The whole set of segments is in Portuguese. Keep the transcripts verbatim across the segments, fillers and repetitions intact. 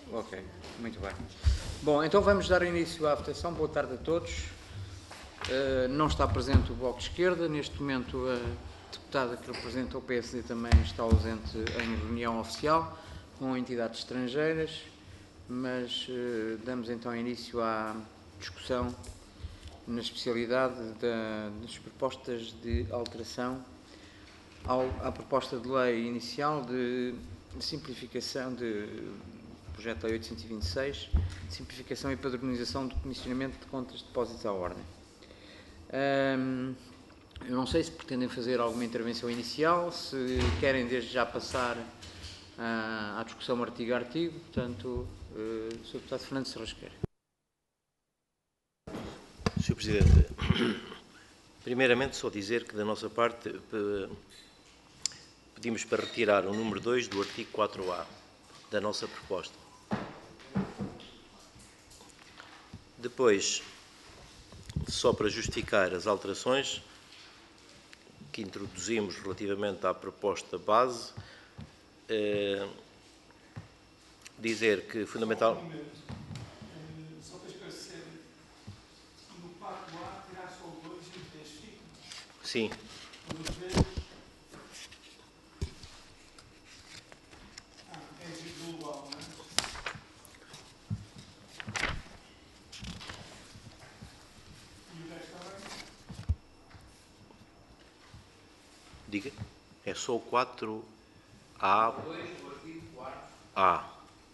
Ok, muito bem. Bom, então vamos dar início à votação. Boa tarde a todos. Uh, não está presente o Bloco de Esquerda. Neste momento, a deputada que representa o P S D também está ausente em reunião oficial com entidades estrangeiras, mas uh, damos então início à discussão na especialidade da, das propostas de alteração ao, à proposta de lei inicial de, de simplificação de projeto de lei oitocentos e vinte e seis, de simplificação e padronização do comissionamento de contas de depósitos à ordem. Hum, eu não sei se pretendem fazer alguma intervenção inicial, se querem desde já passar à, à discussão artigo a artigo, portanto, uh, senhor Deputado Fernando Serrasqueira. senhor Presidente, primeiramente só dizer que da nossa parte pedimos para retirar o número dois do artigo quatro A da nossa proposta. Depois, só para justificar as alterações que introduzimos relativamente à proposta base, eh, dizer que fundamental... Só para esclarecer, no quatro A tirar só o dois e o três fica? Sim. No três... Ah, é de global, não é? E o resto também? Diga. É só o quatro A. A.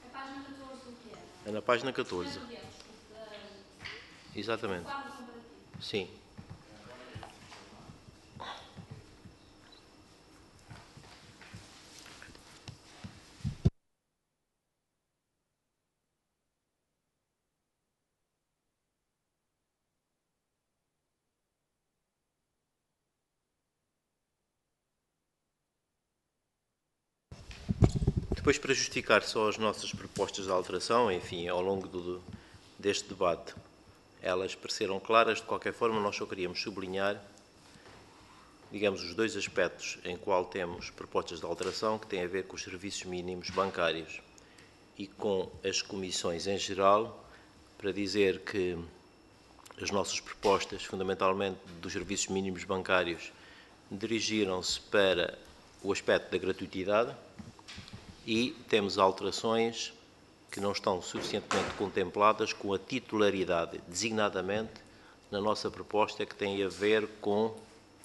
É na página catorze. Exatamente. Sim. Depois, para justificar só as nossas propostas de alteração, enfim, ao longo do, deste debate, elas pareceram claras. De qualquer forma, nós só queríamos sublinhar, digamos, os dois aspectos em qual temos propostas de alteração, que têm a ver com os serviços mínimos bancários e com as comissões em geral, para dizer que as nossas propostas, fundamentalmente dos serviços mínimos bancários, dirigiram-se para o aspecto da gratuitidade e temos alterações que não estão suficientemente contempladas com a titularidade, designadamente na nossa proposta, que tem a ver com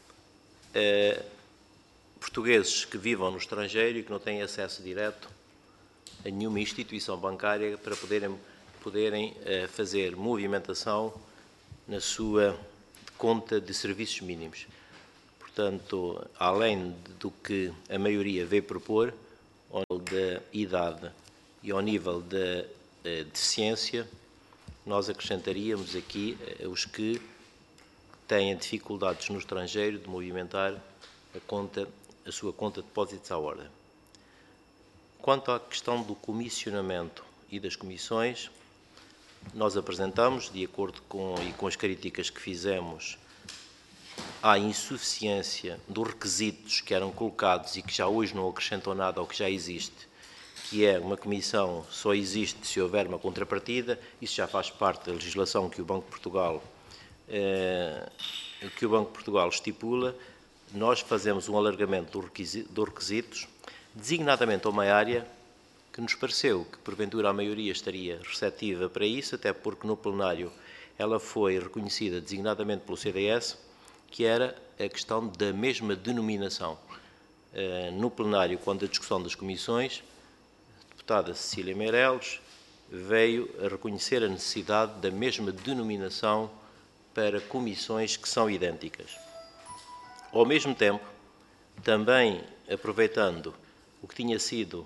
eh, portugueses que vivam no estrangeiro e que não têm acesso direto a nenhuma instituição bancária para poderem, poderem eh, fazer movimentação na sua conta de serviços mínimos. Portanto, além do que a maioria veio propor, ao nível da idade e ao nível da eh, deficiência, nós acrescentaríamos aqui eh, os que têm dificuldades no estrangeiro de movimentar a, conta, a sua conta de depósitos à ordem. Quanto à questão do comissionamento e das comissões, nós apresentamos, de acordo com, e com as críticas que fizemos, à insuficiência dos requisitos que eram colocados e que já hoje não acrescentam nada ao que já existe, que é uma comissão só existe se houver uma contrapartida. Isso já faz parte da legislação que o Banco de Portugal, eh, que o Banco de Portugal estipula. Nós fazemos um alargamento dos requisitos, designadamente a uma área que nos pareceu que, porventura, a maioria estaria receptiva para isso, até porque no plenário ela foi reconhecida designadamente pelo C D S, que era a questão da mesma denominação. No plenário, quando a discussão das comissões, a deputada Cecília Meireles veio a reconhecer a necessidade da mesma denominação para comissões que são idênticas. Ao mesmo tempo, também aproveitando o que tinha sido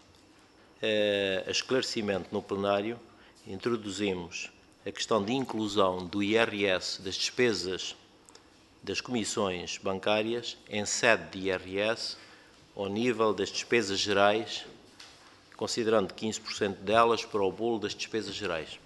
a esclarecimento no plenário, introduzimos a questão de inclusão do I R S das despesas das comissões bancárias em sede de I R S ao nível das despesas gerais, considerando quinze por cento delas para o bolo das despesas gerais.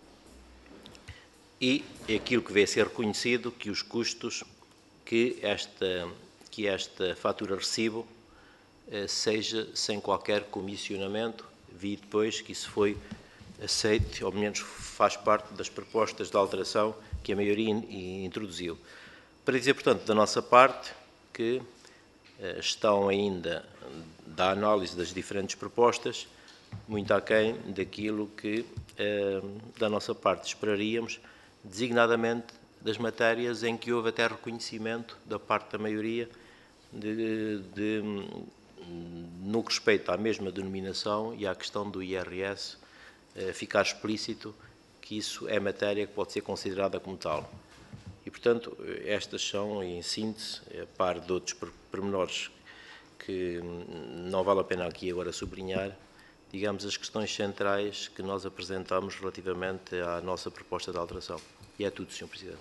E é aquilo que vem a ser reconhecido, que os custos que esta, que esta fatura recibo seja sem qualquer comissionamento, vi depois que isso foi aceito, ou pelo menos faz parte das propostas de alteração que a maioria in, introduziu. Para dizer, portanto, da nossa parte, que uh, estão ainda da análise das diferentes propostas, muito aquém daquilo que, uh, da nossa parte, esperaríamos, designadamente das matérias em que houve até reconhecimento da parte da maioria de, de, no que respeita à mesma denominação e à questão do I R S, uh, ficar explícito que isso é matéria que pode ser considerada como tal. E, portanto, estas são, em síntese, a par de outros pormenores que não vale a pena aqui agora sublinhar, digamos, as questões centrais que nós apresentamos relativamente à nossa proposta de alteração. E é tudo, senhor Presidente.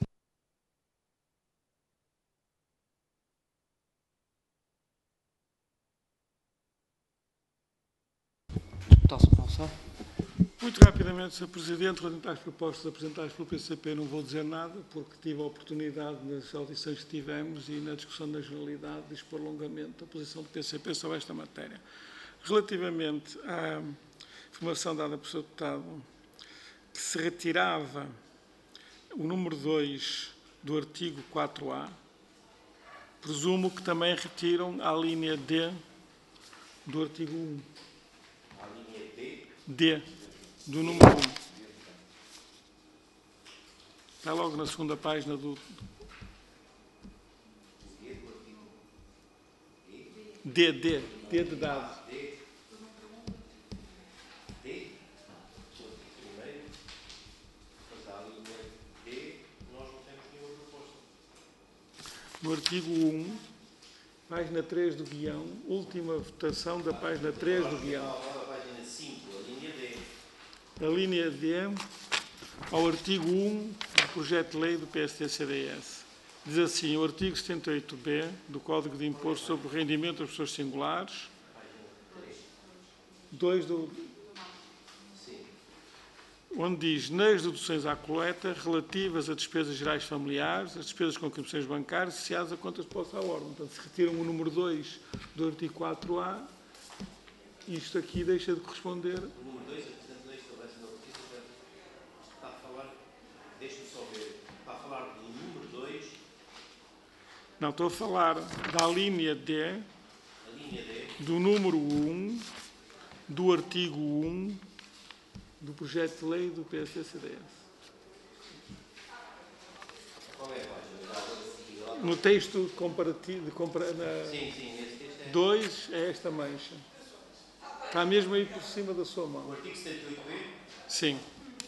Muito rapidamente, senhor Presidente, relativamente às propostas apresentadas pelo P C P, não vou dizer nada, porque tive a oportunidade nas audições que tivemos e na discussão na generalidade de expor longamente a posição do P C P sobre esta matéria. Relativamente à informação dada pelo senhor Deputado, que se retirava o número dois do artigo quatro A, presumo que também retiram a linha D do artigo um. A linha D? D, do número um. Está logo na segunda página do... D, D, D de dado. No artigo um, página três do guião, última votação da página três do guião. Página cinco, a linha D. A linha D ao artigo um do projeto de lei do P S D C D S. Diz assim, o artigo setenta e oito B do Código de Imposto sobre o Rendimento das Pessoas Singulares, dois do... onde diz, nas deduções à coleta relativas a despesas gerais familiares, as despesas com contribuições bancárias associadas a contas de posse à ordem. Portanto, se retiram o número dois do artigo quatro A, isto aqui deixa de corresponder. O número dois, a Presidente Lei estabelece na notícia, está a falar, deixe-me só ver, está a falar do número dois. Não, estou a falar da linha D, a linha D, do número um, do artigo um, do projeto de lei do P S D C D S. Qual é a página? No texto comparativo, de compara, na Sim, sim, esse texto é... dois é esta mancha. Está mesmo aí por cima da sua mão. O artigo setenta e oito B? Sim.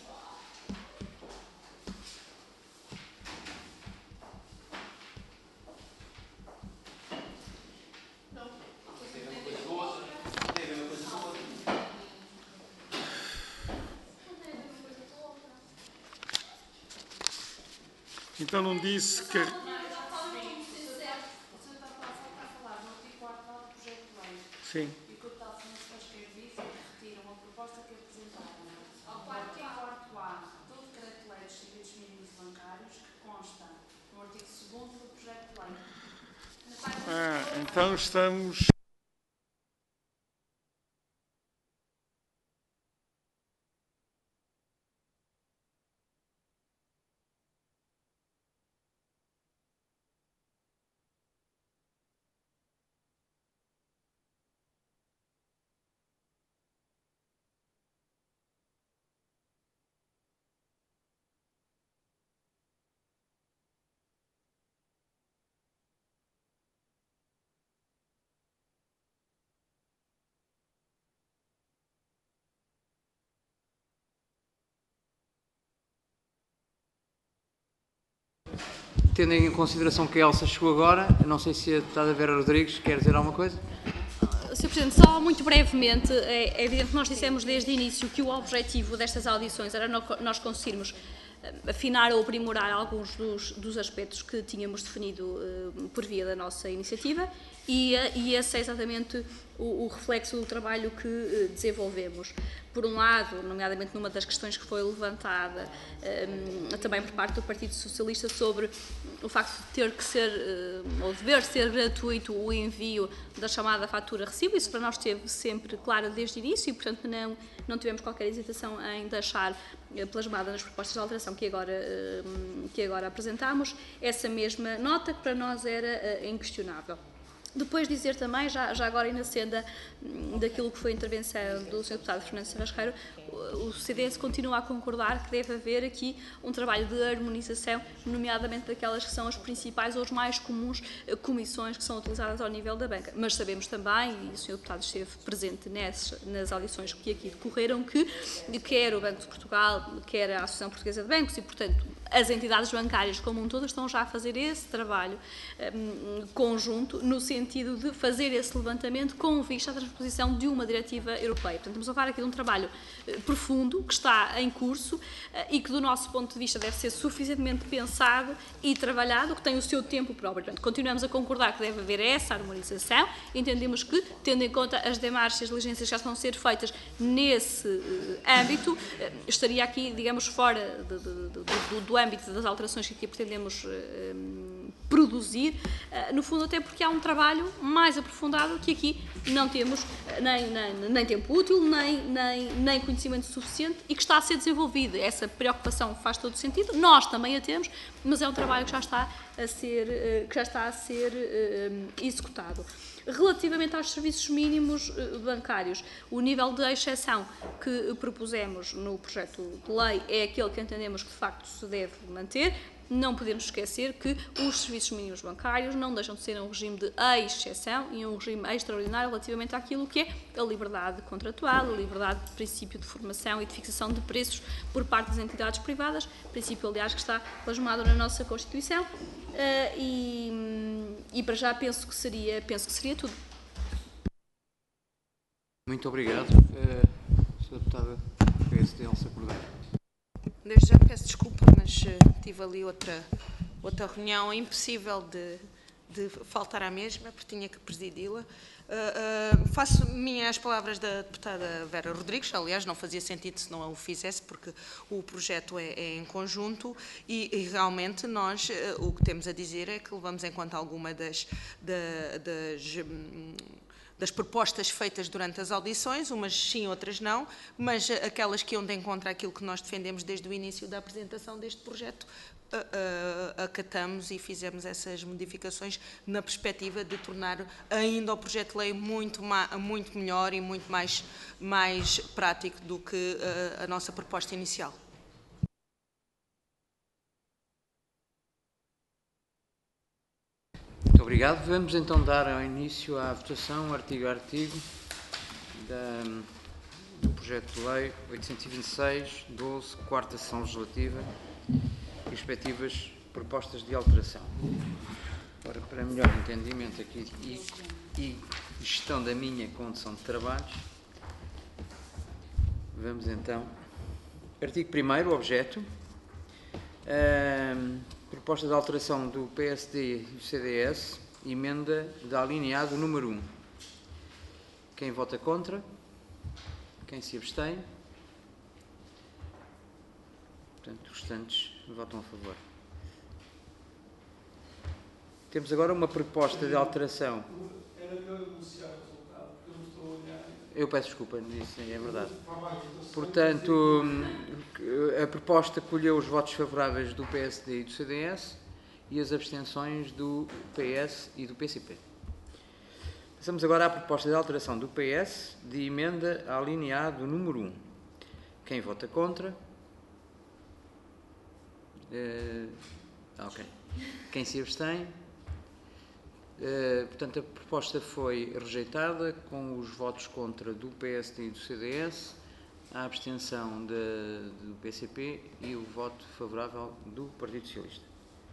Então não disse que... Sim. E o que o deputado Francisco Queiroz disse é que retiram a proposta que apresentaram ao artigo quarto A do decreto-lei dos serviços mínimos bancários, que consta no artigo segundo do projeto de lei. Ah, então estamos... Tendo em consideração que a Elsa chegou agora, não sei se a deputada Vera Rodrigues quer dizer alguma coisa. senhor Presidente, só muito brevemente, é evidente que nós dissemos desde o início que o objetivo destas audições era nós conseguirmos afinar ou aprimorar alguns dos, dos aspectos que tínhamos definido uh, por via da nossa iniciativa e, e esse é exatamente o, o reflexo do trabalho que uh, desenvolvemos. Por um lado, nomeadamente numa das questões que foi levantada um, também por parte do Partido Socialista sobre o facto de ter que ser, uh, ou dever ser gratuito o envio da chamada fatura recibo, isso para nós esteve sempre claro desde o início e, portanto, não, não tivemos qualquer hesitação em deixar uh, plasmada nas propostas de alteração que agora, uh, que agora apresentamos essa mesma nota que para nós era uh, inquestionável. Depois dizer também, já, já agora e na senda daquilo que foi a intervenção do senhor Deputado Fernando Sarrasqueiro, o C D S continua a concordar que deve haver aqui um trabalho de harmonização, nomeadamente daquelas que são as principais ou as mais comuns comissões que são utilizadas ao nível da banca. Mas sabemos também, e o senhor Deputado esteve presente nessas, nas audições que aqui decorreram, que quer o Banco de Portugal, quer a Associação Portuguesa de Bancos e, portanto, as entidades bancárias como um todo estão já a fazer esse trabalho um, conjunto no sentido de fazer esse levantamento com vista à transposição de uma diretiva europeia. Portanto, estamos a falar aqui de um trabalho uh, profundo que está em curso uh, e que do nosso ponto de vista deve ser suficientemente pensado e trabalhado, que tem o seu tempo próprio. Portanto, continuamos a concordar que deve haver essa harmonização. Entendemos que, tendo em conta as demarches, as diligências que já estão a ser feitas nesse uh, âmbito, uh, estaria aqui, digamos, fora de, de, de, do, do âmbito das alterações que aqui pretendemos uh, produzir, uh, no fundo até porque há um trabalho mais aprofundado que aqui não temos uh, nem, nem, nem tempo útil, nem, nem, nem conhecimento suficiente e que está a ser desenvolvido. Essa preocupação faz todo o sentido, nós também a temos, mas é um trabalho que já está a ser, uh, que já está a ser uh, executado. Relativamente aos serviços mínimos bancários, o nível de exceção que propusemos no projeto de lei é aquele que entendemos que de facto se deve manter. Não podemos esquecer que os serviços mínimos bancários não deixam de ser um regime de exceção e um regime extraordinário relativamente àquilo que é a liberdade contratual, a liberdade de princípio de formação e de fixação de preços por parte das entidades privadas, princípio, aliás, que está plasmado na nossa Constituição. Uh, e, e para já penso que seria, penso que seria tudo. Muito obrigado. Uh, senhora Deputada do P S D, Elsa Cordeiro. Desde já peço desculpa, mas uh, tive ali outra, outra reunião impossível de, de faltar à mesma, porque tinha que presidi-la. Uh, uh, faço minhas as palavras da deputada Vera Rodrigues, aliás, não fazia sentido se não a o fizesse, porque o projeto é, é em conjunto e, e realmente nós uh, o que temos a dizer é que levamos em conta alguma das, da, das, um, das propostas feitas durante as audições, umas sim, outras não, mas aquelas que iam de encontro àquilo que nós defendemos desde o início da apresentação deste projeto, Uh, uh, acatamos e fizemos essas modificações na perspectiva de tornar ainda o projeto de lei muito, muito melhor e muito mais, mais prático do que uh, a nossa proposta inicial. Muito obrigado. Vamos então dar início à votação, artigo a artigo, da, do projeto de lei oitocentos e vinte e seis, doze, quarta sessão legislativa, respectivas propostas de alteração. Ora, para melhor entendimento aqui e, e gestão da minha condição de trabalhos, vamos então. Artigo primeiro, objeto. Uh, proposta de alteração do P S D e do C D S, emenda de alineado número um. Quem vota contra? Quem se abstém? Portanto, os restantes votam a favor. Temos agora uma proposta de alteração. Era melhor anunciar o resultado, porque eu não estou a olhar. Eu peço desculpa, isso é verdade. Portanto, a proposta colheu os votos favoráveis do P S D e do C D S e as abstenções do P S e do P C P. Passamos agora à proposta de alteração do P S de emenda alineado número um. Quem vota contra? Uh, ok. Quem se abstém? Uh, portanto, a proposta foi rejeitada com os votos contra do P S D e do C D S, a abstenção de, do P C P e o voto favorável do Partido Socialista.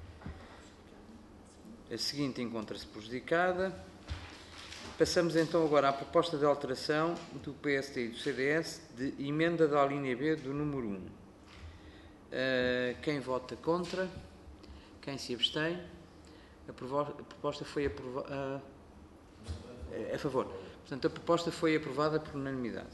A seguinte encontra-se prejudicada. Passamos então agora à proposta de alteração do P S D e do C D S de emenda da linha B do número um. Uh, quem vota contra? Quem se abstém? A proposta foi aprovada. Uh, É a favor. Portanto, a proposta foi aprovada por unanimidade.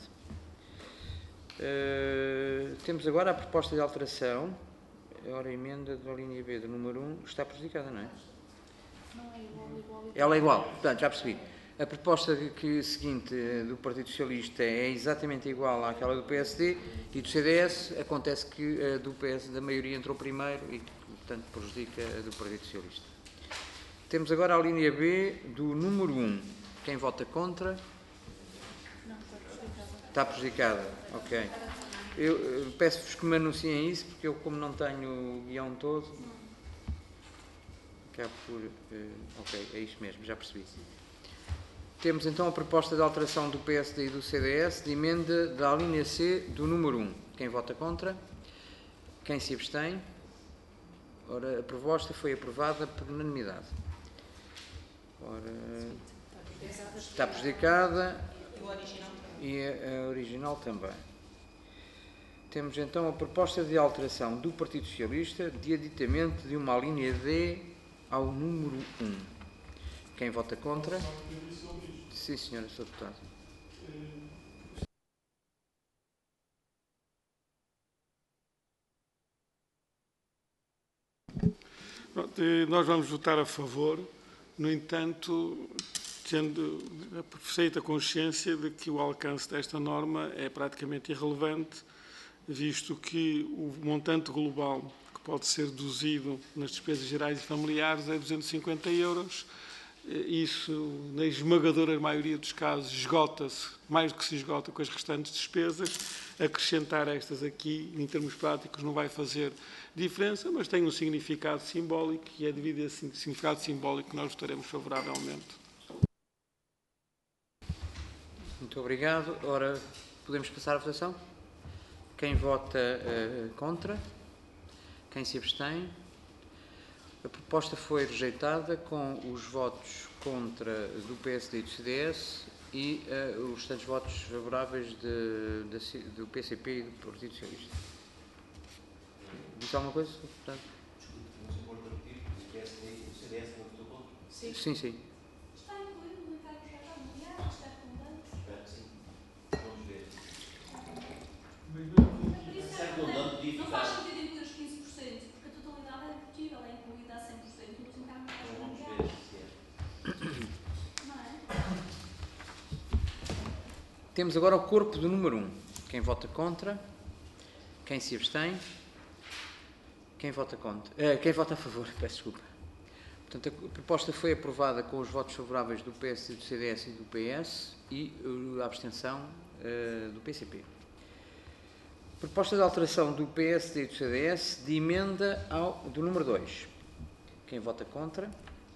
Uh, temos agora a proposta de alteração. Ora, a emenda da linha B do número um está prejudicada, não é? Não é igual, igual, igual. Ela é igual. Portanto, já percebi. A proposta de que, seguinte do Partido Socialista é exatamente igual àquela do P S D e do C D S. Acontece que a do P S da maioria entrou primeiro e, portanto, prejudica a do Partido Socialista. Temos agora a linha B do número um. Quem vota contra? Não, está prejudicada. Está prejudicada. Ok. Eu, eu peço-vos que me anunciem isso, porque eu, como não tenho o guião todo, cá por... Uh, ok, é isto mesmo, já percebi. Temos então a proposta de alteração do P S D e do C D S de emenda da linha C do número um. Quem vota contra? Quem se abstém? Ora, a proposta foi aprovada por unanimidade. Ora, está prejudicada e a, a original também. Temos então a proposta de alteração do Partido Socialista de aditamento de uma linha D ao número um. Quem vota contra? Sim, senhora, senhor deputado. Pronto, nós vamos votar a favor, no entanto, tendo a perfeita consciência de que o alcance desta norma é praticamente irrelevante, visto que o montante global que pode ser deduzido nas despesas gerais e familiares é duzentos e cinquenta euros. Isso, na esmagadora maioria dos casos, esgota-se, mais do que se esgota com as restantes despesas. Acrescentar estas aqui, em termos práticos, não vai fazer diferença, mas tem um significado simbólico e é devido a esse significado simbólico que nós votaremos favoravelmente. Muito obrigado. Ora, podemos passar à votação? Quem vota uh, contra? Quem se abstém? A proposta foi rejeitada com os votos contra do P S D e do C D S e uh, os restantes votos favoráveis de, de, do P C P e do Partido Socialista. Disse alguma coisa? Portanto? Sim, sim. Está incluído no encargo geral familiar, está redundante? Espero que sim. Vamos ver. Não faz sentido incluir os quinze por cento, porque a totalidade é discutível, é incluída a cem por cento nos encargos Vamos ver familiares. se é. Não é? Temos agora o corpo do número um. Quem vota contra? Quem se abstém? Quem vota contra? Uh, quem vota a favor? Peço desculpa. Portanto, a proposta foi aprovada com os votos favoráveis do P S, do C D S e do P S e uh, a abstenção uh, do P C P. Proposta de alteração do P S D e do C D S de emenda ao, do número dois. Quem vota contra?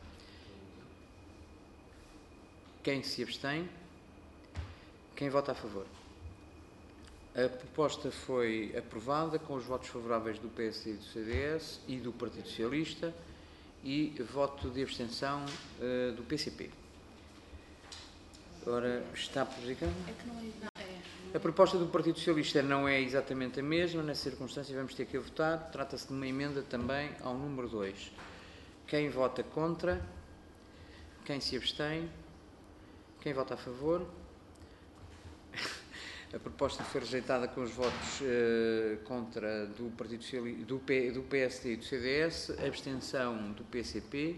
Quem se abstém? Quem vota a favor? A proposta foi aprovada com os votos favoráveis do P S D e do C D S e do Partido Socialista e voto de abstenção uh, do P C P. Ora, está prejudicado? É que não é. Não, é. A proposta do Partido Socialista não é exatamente a mesma, nessa circunstância vamos ter que a votar. Trata-se de uma emenda também ao número dois. Quem vota contra? Quem se abstém? Quem vota a favor? A proposta foi rejeitada com os votos uh, contra do Partido Socialista, do, P, do P S D e do C D S, abstenção do P C P.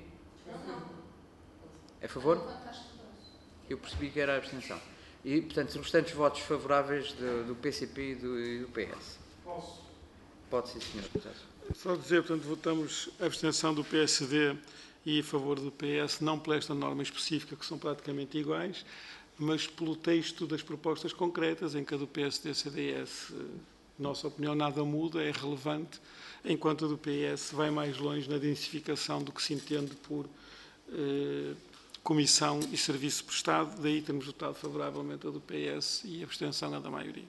A favor? Eu percebi que era a abstenção. E, portanto, os restantes votos favoráveis do, do P C P e do, e do P S. Posso? Pode sim, senhor deputado. Só dizer, portanto, votamos a abstenção do P S D e a favor do P S, não por esta norma específica, que são praticamente iguais, mas pelo texto das propostas concretas, em que a do P S D e C D S, nossa opinião, nada muda, é relevante, enquanto a do P S vai mais longe na densificação do que se entende por eh, comissão e serviço prestado, daí temos votado favoravelmente a do P S e a abstenção a da maioria.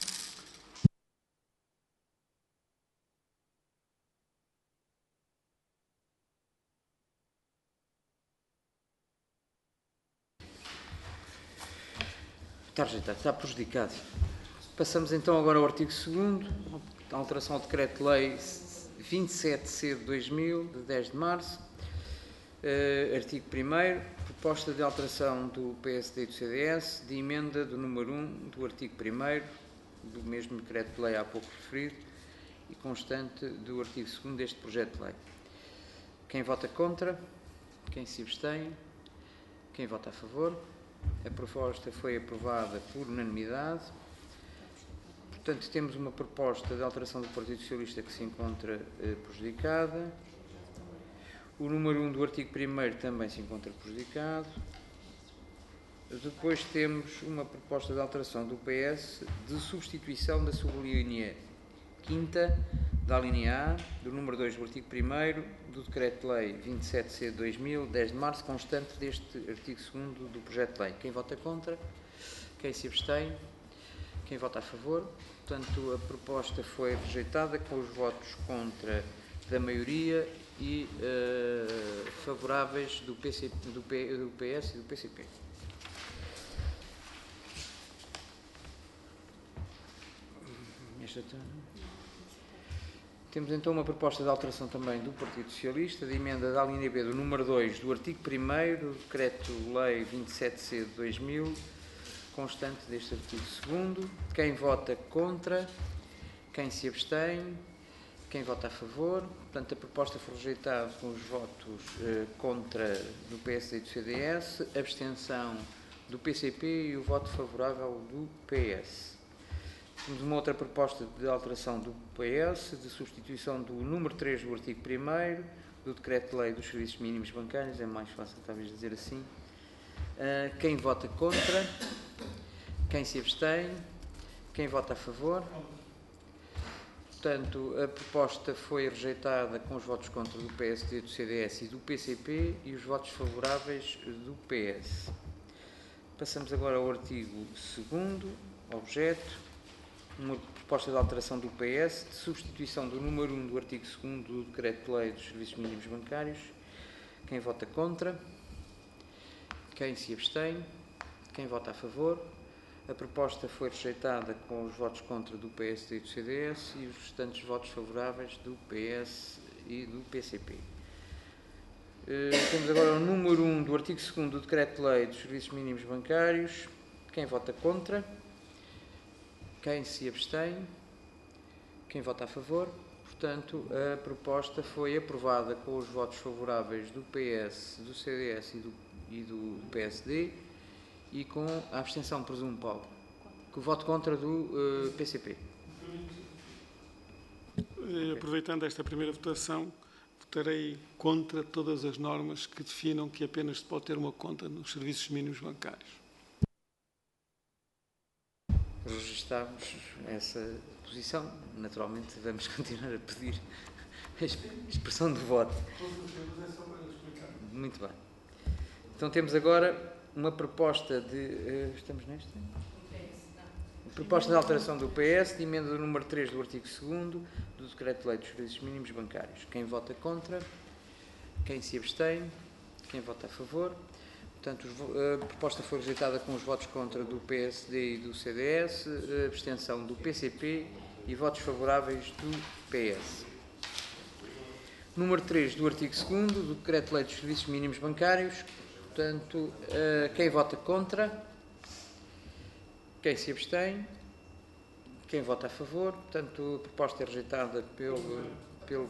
Está rejeitado, está prejudicado. Passamos então agora ao artigo segundo, a alteração ao Decreto-Lei vinte e sete C de dois mil, de dez de março. Uh, artigo primeiro, proposta de alteração do P S D e do C D S de emenda do número um do artigo primeiro do mesmo decreto de lei há pouco referido e constante do artigo segundo deste projeto de lei. Quem vota contra? Quem se abstém? Quem vota a favor? A proposta foi aprovada por unanimidade. Portanto, temos uma proposta de alteração do Partido Socialista que se encontra eh, prejudicada. O número um do artigo primeiro também se encontra prejudicado. Depois temos uma proposta de alteração do P S de substituição da sublinha quinta da linha A, do número dois do artigo primeiro do Decreto-Lei vinte e sete C de dois mil, dez de março, constante deste artigo segundo do projeto de lei. Quem vota contra? Quem se abstém? Quem vota a favor? Portanto, a proposta foi rejeitada com os votos contra da maioria e uh, favoráveis do, P C, do, P, do P S e do P C P. Esta Temos então uma proposta de alteração também do Partido Socialista, de emenda da linha B do número dois do artigo primeiro do Decreto-Lei vinte e sete C de dois mil, constante deste artigo segundo. Quem vota contra? Quem se abstém? Quem vota a favor? Portanto, a proposta foi rejeitada com os votos eh, contra do P S D e do C D S, abstenção do P C P e o voto favorável do P S. Temos uma outra proposta de alteração do P S, de substituição do número três do artigo primeiro do Decreto-Lei dos Serviços Mínimos Bancários, é mais fácil talvez dizer assim. Uh, quem vota contra? Quem se abstém? Quem vota a favor? Portanto, a proposta foi rejeitada com os votos contra do P S D, do C D S e do P C P e os votos favoráveis do P S. Passamos agora ao artigo segundo, objeto. Uma proposta de alteração do P S, de substituição do número um do artigo segundo do Decreto-Lei dos Serviços Mínimos Bancários. Quem vota contra? Quem se abstém? Quem vota a favor? A proposta foi rejeitada com os votos contra do P S D e do C D S e os restantes votos favoráveis do P S e do P C P. Uh, temos agora o número um do artigo segundo do Decreto-Lei dos Serviços Mínimos Bancários. Quem vota contra? Quem se abstém? Quem vota a favor? Portanto, a proposta foi aprovada com os votos favoráveis do P S, do C D S e do, e do P S D e com a abstenção, presumo, Paulo, com o voto contra do uh, P C P. Aproveitando esta primeira votação, votarei contra todas as normas que definam que apenas se pode ter uma conta nos serviços mínimos bancários. Registámos essa posição. Naturalmente, vamos continuar a pedir a expressão do voto. Muito bem. Então, temos agora uma proposta de... Uh, estamos nesta? Proposta de alteração do P S, de emenda do número três do artigo segundo do Decreto-Lei dos Serviços Mínimos Bancários. Quem vota contra? Quem se abstém? Quem vota a favor? Portanto, a proposta foi rejeitada com os votos contra do P S D e do C D S, a abstenção do P C P e votos favoráveis do P S. Número três do artigo segundo do Decreto-Lei dos Serviços Mínimos Bancários. Portanto, quem vota contra? Quem se abstém? Quem vota a favor? Portanto, a proposta é rejeitada pelo... pelo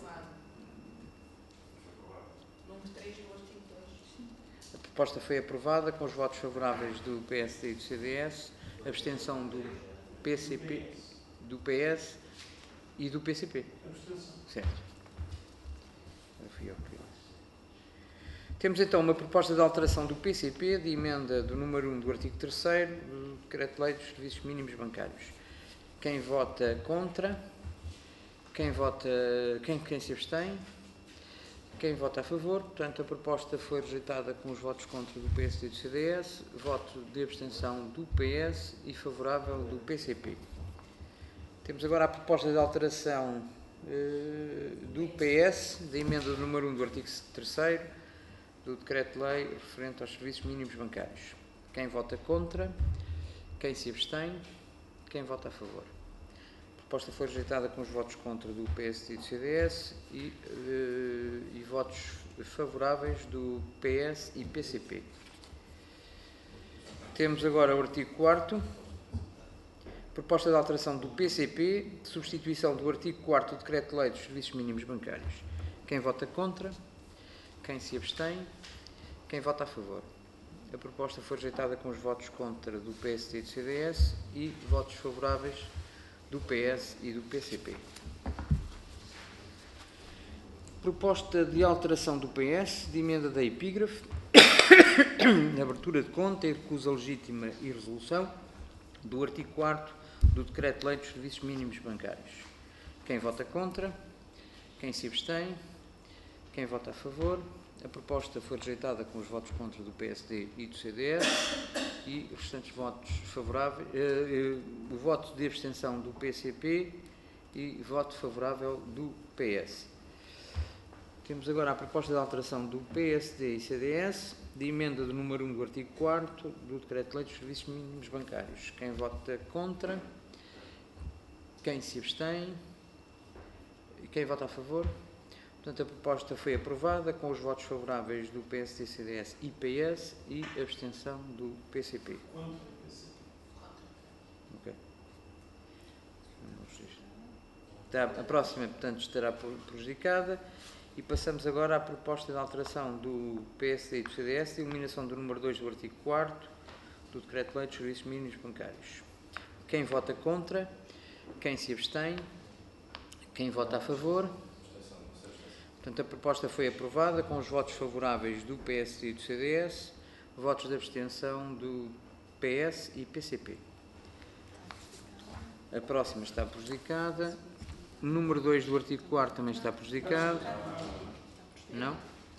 A proposta foi aprovada com os votos favoráveis do P S D e do C D S, abstenção do P C P, do P S e do P C P. Certo. Eu fui eu que... Temos então uma proposta de alteração do P C P, de emenda do número um do artigo terceiro do Decreto-Lei dos Serviços Mínimos Bancários. Quem vota contra? Quem vota... Quem, quem se abstém? Quem vota a favor? Portanto, a proposta foi rejeitada com os votos contra do P S D e do C D S, voto de abstenção do P S e favorável do P C P. Temos agora a proposta de alteração uh, do P S, da emenda do número um do artigo terceiro do Decreto-Lei referente aos serviços mínimos bancários. Quem vota contra? Quem se abstém? Quem vota a favor? A proposta foi rejeitada com os votos contra do P S D e do C D S e, uh, e votos favoráveis do P S e P C P. Temos agora o artigo quarto. Proposta de alteração do P C P, de substituição do artigo quarto do Decreto-Lei dos Serviços Mínimos Bancários. Quem vota contra? Quem se abstém? Quem vota a favor? A proposta foi rejeitada com os votos contra do P S D e do C D S e votos favoráveis do P S e do P C P. Proposta de alteração do P S, de emenda da epígrafe, abertura de conta e recusa legítima e resolução do artigo quarto do Decreto-Lei dos Serviços Mínimos Bancários. Quem vota contra? Quem se abstém? Quem vota a favor? A proposta foi rejeitada com os votos contra do P S D e do C D S e os restantes votos favoráveis, eh, eh, o voto de abstenção do P C P e voto favorável do P S. Temos agora a proposta de alteração do P S D e C D S, de emenda do número um do artigo quarto do Decreto-Lei dos Serviços Mínimos Bancários. Quem vota contra? Quem se abstém? E quem vota a favor? Portanto, a proposta foi aprovada com os votos favoráveis do P S D, C D S e P S e abstenção do P C P. Ok. A próxima, portanto, estará prejudicada. E passamos agora à proposta de alteração do P S D e do C D S de eliminação do número dois do artigo quarto do Decreto-Lei dos Serviços Mínimos Bancários. Quem vota contra? Quem se abstém? Quem vota a favor? Portanto, a proposta foi aprovada com os votos favoráveis do P S D e do C D S, votos de abstenção do P S e P C P. A próxima está prejudicada. O número dois do artigo quarto também está prejudicado. Não?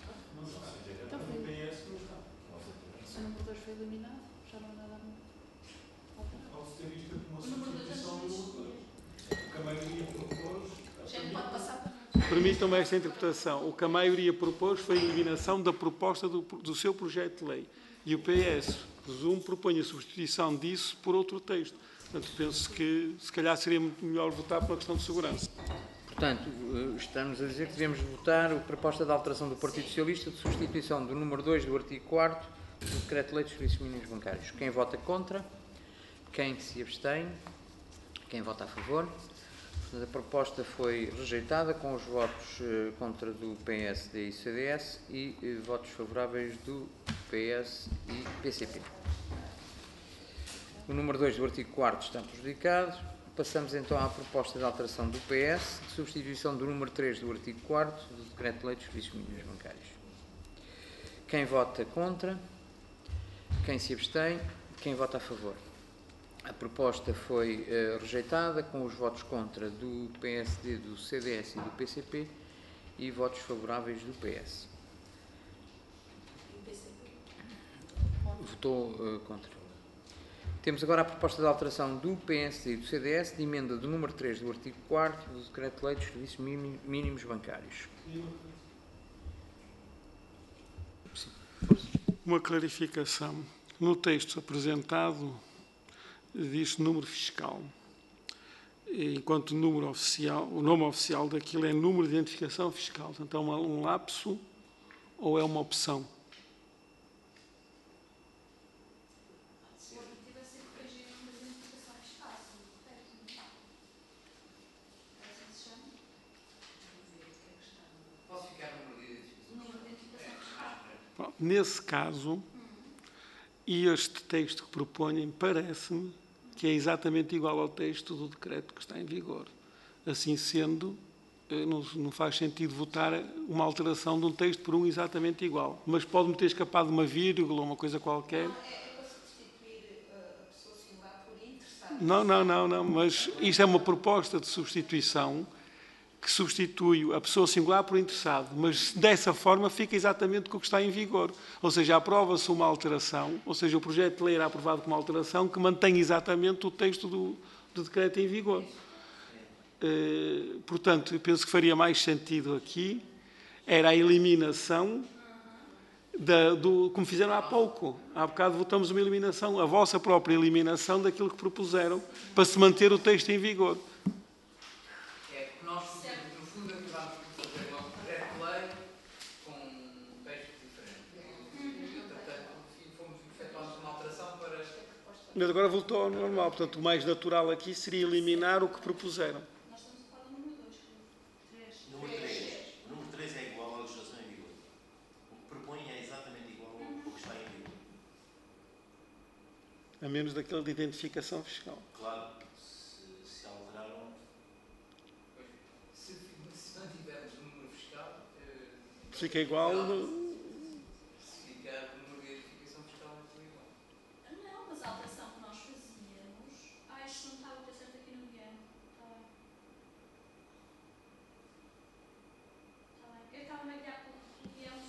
O número dois foi eliminado? Já não há nada a O número dois já não pode passar para Permitam-me esta interpretação. O que a maioria propôs foi a eliminação da proposta do, do seu projeto de lei. E o P S, presumo, propõe a substituição disso por outro texto. Portanto, penso que, se calhar, seria muito melhor votar por uma questão de segurança. Portanto, estamos a dizer que devemos votar a proposta de alteração do Partido Socialista de substituição do número dois do artigo quarto do Decreto-Lei dos Serviços Mínimos Bancários. Quem vota contra? Quem se abstém? Quem vota a favor? A proposta foi rejeitada com os votos eh, contra do P S D e C D S e eh, votos favoráveis do P S e P C P. O número dois do artigo quarto está prejudicado. Passamos então à proposta de alteração do P S, de substituição do número três do artigo quarto do Decreto-Lei dos Serviços Mínimos Bancários. Quem vota contra? Quem se abstém? Quem vota a favor? A proposta foi uh, rejeitada com os votos contra do P S D, do C D S e do P C P e votos favoráveis do P S. Votou uh, contra. Temos agora a proposta de alteração do P S D e do C D S de emenda do número três do artigo quarto do Decreto-Lei dos Serviços Mínimos Bancários. Uma clarificação. No texto apresentado, diz número fiscal, enquanto o número oficial, o nome oficial daquilo é número de identificação fiscal. Portanto, é uma, um lapso ou é uma opção? Posso ficar no número de identificação? Bom, nesse caso, e este texto que proponhem parece-me que é exatamente igual ao texto do decreto que está em vigor. Assim sendo, não, não faz sentido votar uma alteração de um texto por um exatamente igual. Mas pode-me ter escapado uma vírgula ou uma coisa qualquer. Não, é para substituir a pessoa singular por interessado. Não, não, não, não, mas isto é uma proposta de substituição que substitui a pessoa singular por interessado, mas dessa forma fica exatamente com o que está em vigor. Ou seja, aprova-se uma alteração, ou seja, o projeto de lei era aprovado com uma alteração que mantém exatamente o texto do, do decreto em vigor. Uh, portanto, eu penso que faria mais sentido aqui era a eliminação da, do, como fizeram há pouco. Há bocado votamos uma eliminação, a vossa própria eliminação daquilo que propuseram para se manter o texto em vigor. Fomos efetuando uma alteração para Mas agora voltou ao normal. Portanto, o mais natural aqui seria eliminar o que propuseram. Nós estamos a falar do número dois, três. Número três. O número três é igual à legislação em vigor. O que propõe é exatamente igual ao que está em vigor. A menos daquele de identificação fiscal. Claro, se, se alteraram. Se, se não tivermos o número fiscal, eh, Fica igual. No... se ficar o número de identificação fiscal, é tudo igual. Não, mas a alteração que nós fazíamos. Ah, isto não estava a ter certo aqui no guião. Está bem. Está bem. Eu estava a guiar com o guião.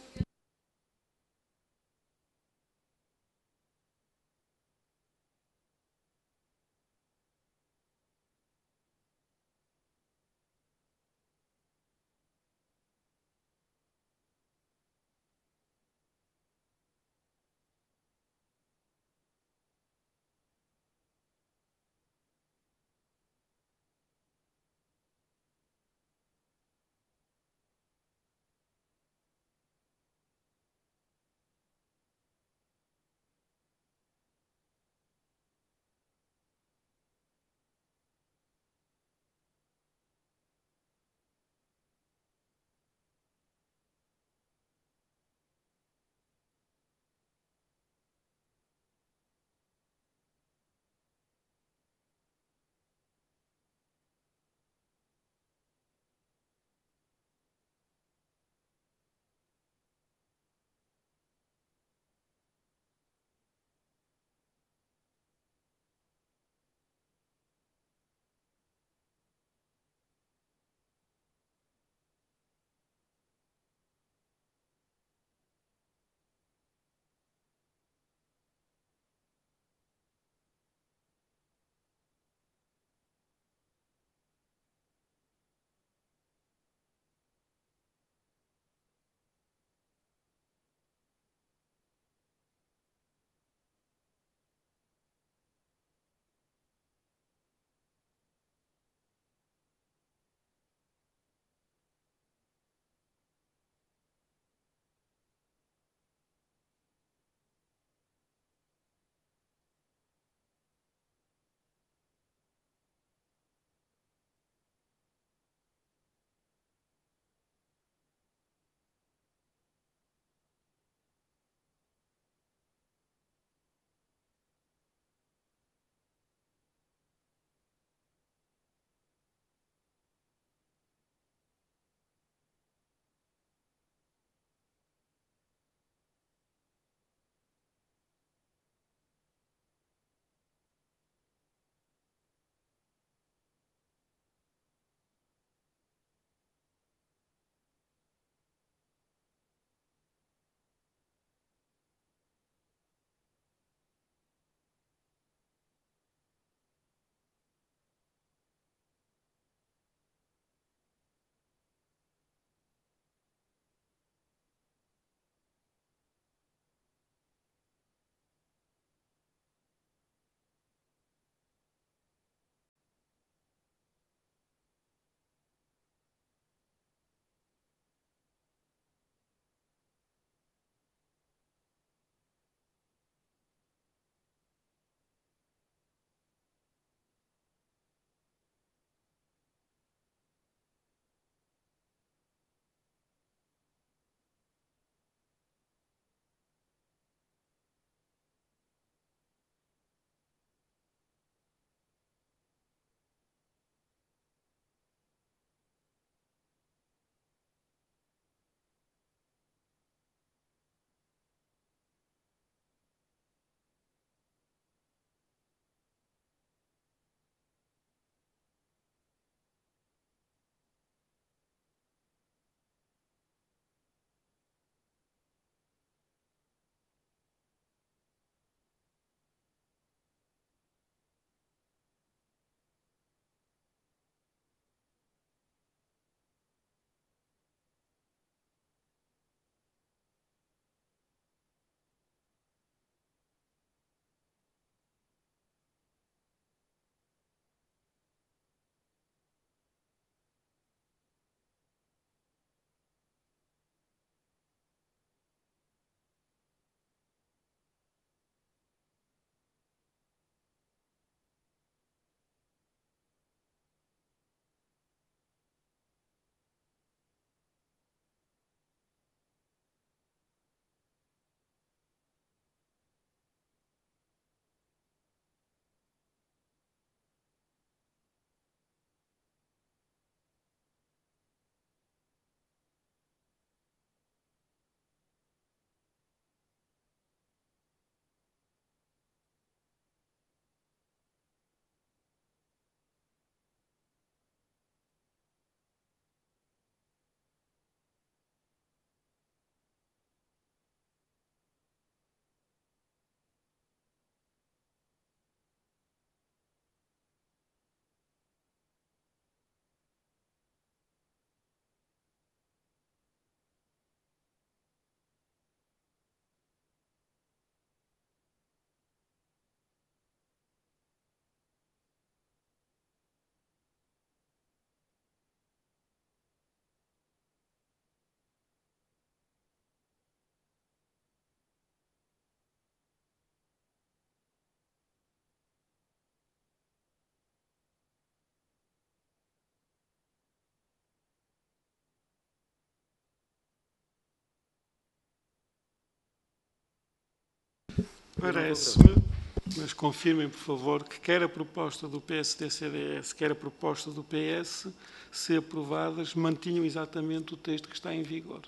Parece-me, mas confirmem, por favor, que quer a proposta do P S D-C D S, quer a proposta do P S, se aprovadas, mantinham exatamente o texto que está em vigor.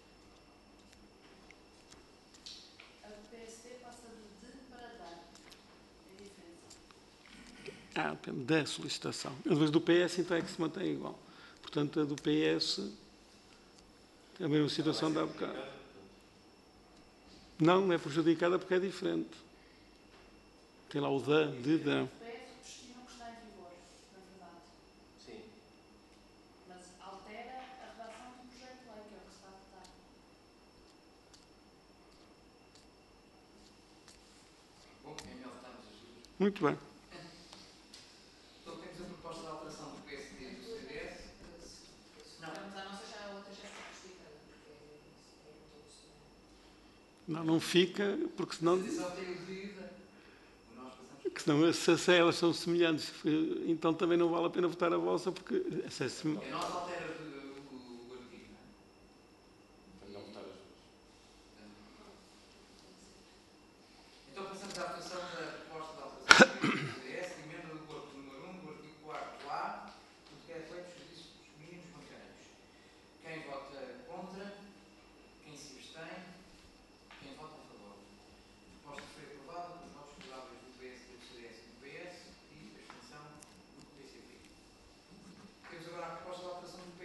A do P S D passa de de para dar. É a diferença. Ah, depende da solicitação. Mas do P S, então, é que se mantém igual. Portanto, a do P S é a mesma situação da há bocado. Não, não é prejudicada porque é diferente. Tem lá o da, de, da. O P S destina o que está em vigor, na verdade. Sim. Mas altera a redação do projeto de lei, que é o que se está a votar. Bom, é melhor votarmos as duas. Muito bem. Então temos a proposta de alteração do P S D e do C D S. Não. Mas a nossa já, a outra já está justificada, porque é, é todos. Não, não fica, porque senão, Mas só tem o de e da. Nós passamos. que senão se, se elas são semelhantes, então também não vale a pena votar a vossa, porque se é seme- É nós altera o, o, o artigo, não é? Para não votar as duas. Então passamos à votação da proposta de alteração do P S D e do C D S, emenda do corpo número um do artigo quatro A, do decreto-lei dos serviços mínimos bancários. Quem vota contra? Quem se abstém? Quem vota a favor? A proposta foi aprovada com os votos favoráveis do P S D, do C D S e do P S e a abstenção do P C P. Temos agora a proposta de alteração do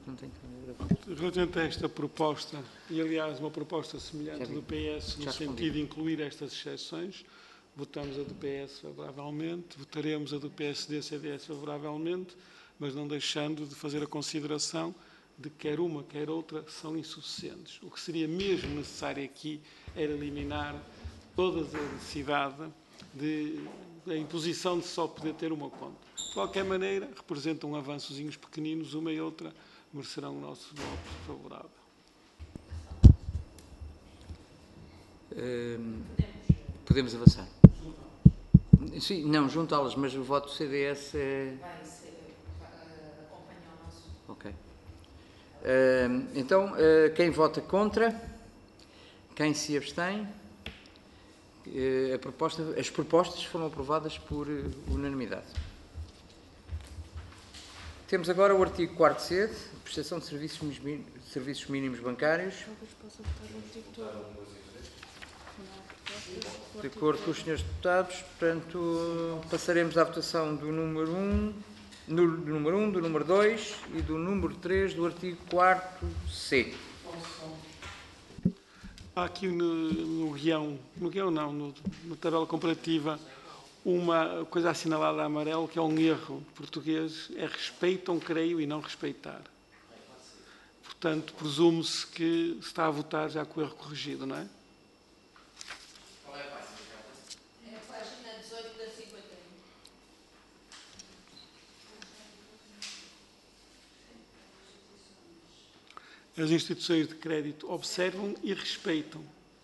Não tenho que... Relativamente a esta proposta, e aliás uma proposta semelhante Já vi. do P S, Já no respondi. sentido de incluir estas exceções, votamos a do P S favoravelmente, votaremos a do P S D, C D S favoravelmente, mas não deixando de fazer a consideração de que quer uma, quer outra, são insuficientes. O que seria mesmo necessário aqui era eliminar toda a necessidade de a imposição de só poder ter uma conta. De qualquer maneira, representam avançozinhos pequeninos, uma e outra merecerão o nosso voto favorável. Hum, podemos avançar. Sim, não, juntá-las, mas o voto do C D S é... Vai ser, uh, acompanhar o nosso. Ok. Hum, então, uh, quem vota contra? Quem se abstém? Uh, a proposta, as propostas foram aprovadas por uh, unanimidade. Temos agora o artigo quarto C, prestação de serviços, mi- serviços mínimos bancários. Talvez possa votar o artigo todo. De acordo com os senhores deputados, portanto, passaremos à votação do número um, do número um, do número dois e do número três do artigo quarto C. Há aqui no, no guião, no guião não, no, na tabela comparativa, uma coisa assinalada a amarelo que é um erro português, é respeitam, creio, e não respeitar. Portanto, presume-se que se está a votar já com o erro corrigido, não é? É a página dezoito da cinquenta e um. As instituições de crédito observam e respeitam.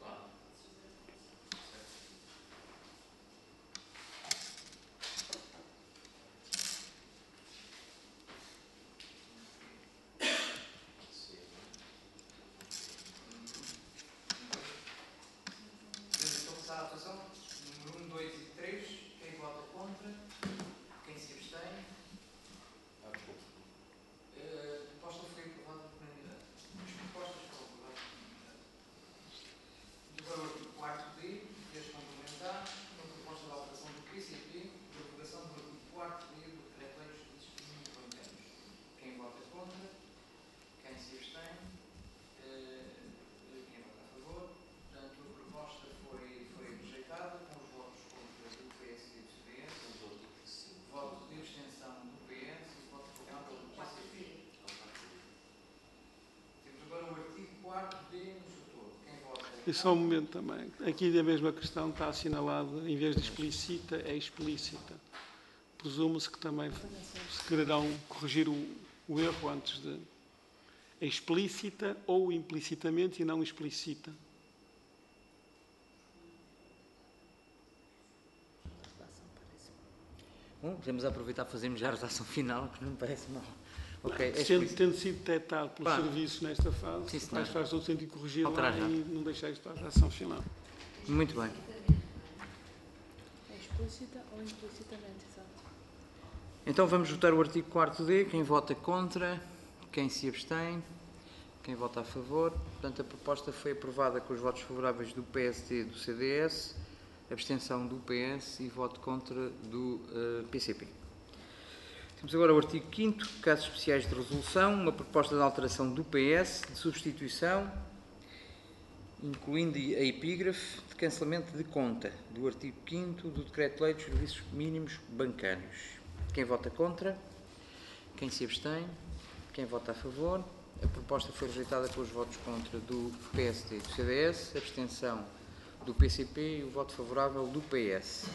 Podemos começar a votação? Número um, dois e três. Quem vota contra? Quem se abstém? A proposta foi aprovada por unanimidade. As propostas foram aprovadas por unanimidade. Agora o artigo quarto D, desde complementar, uma proposta de alteração do P C P, de aprovação do artigo quarto D do Decreto-Lei dos Serviços Mínimos Bancários. Quem vota contra? Quem se abstém? Eh, Quem vota a favor? Portanto, a proposta foi, foi rejeitada com os votos contra do P S D e do C D S, voto de abstenção do P S e voto favorável do P C P. Temos agora o artigo quarto D no seu todo. Quem vota? E só um momento também. Aqui a mesma questão está assinalada, em vez de explícita, é explícita. Presume-se que também se quererão corrigir o, o erro antes de... É explícita ou implicitamente e não explicita. Bom, podemos aproveitar e fazermos já a redação final, que não me parece mal. Ok, é Sendo, explícito. tendo sido detectado pelo Claro. serviço nesta fase, Sim, senhor. faz, faz todo sentido corrigir Alterar lá já. e não deixar isto para a redação final. Muito bem. É explícita ou implicitamente, exato. Então vamos votar o artigo quarto D. Quem vota contra? Quem se abstém? Quem vota a favor? Portanto, a proposta foi aprovada com os votos favoráveis do P S D e do C D S, abstenção do P S e voto contra do uh, P C P. Temos agora o artigo quinto, casos especiais de resolução, uma proposta de alteração do P S, de substituição, incluindo a epígrafe de cancelamento de conta do artigo quinto do Decreto-Lei dos Serviços Mínimos Bancários. Quem vota contra? Quem se abstém? Quem vota a favor? A proposta foi rejeitada com os votos contra do P S D e do C D S, abstenção do P C P e o voto favorável do P S.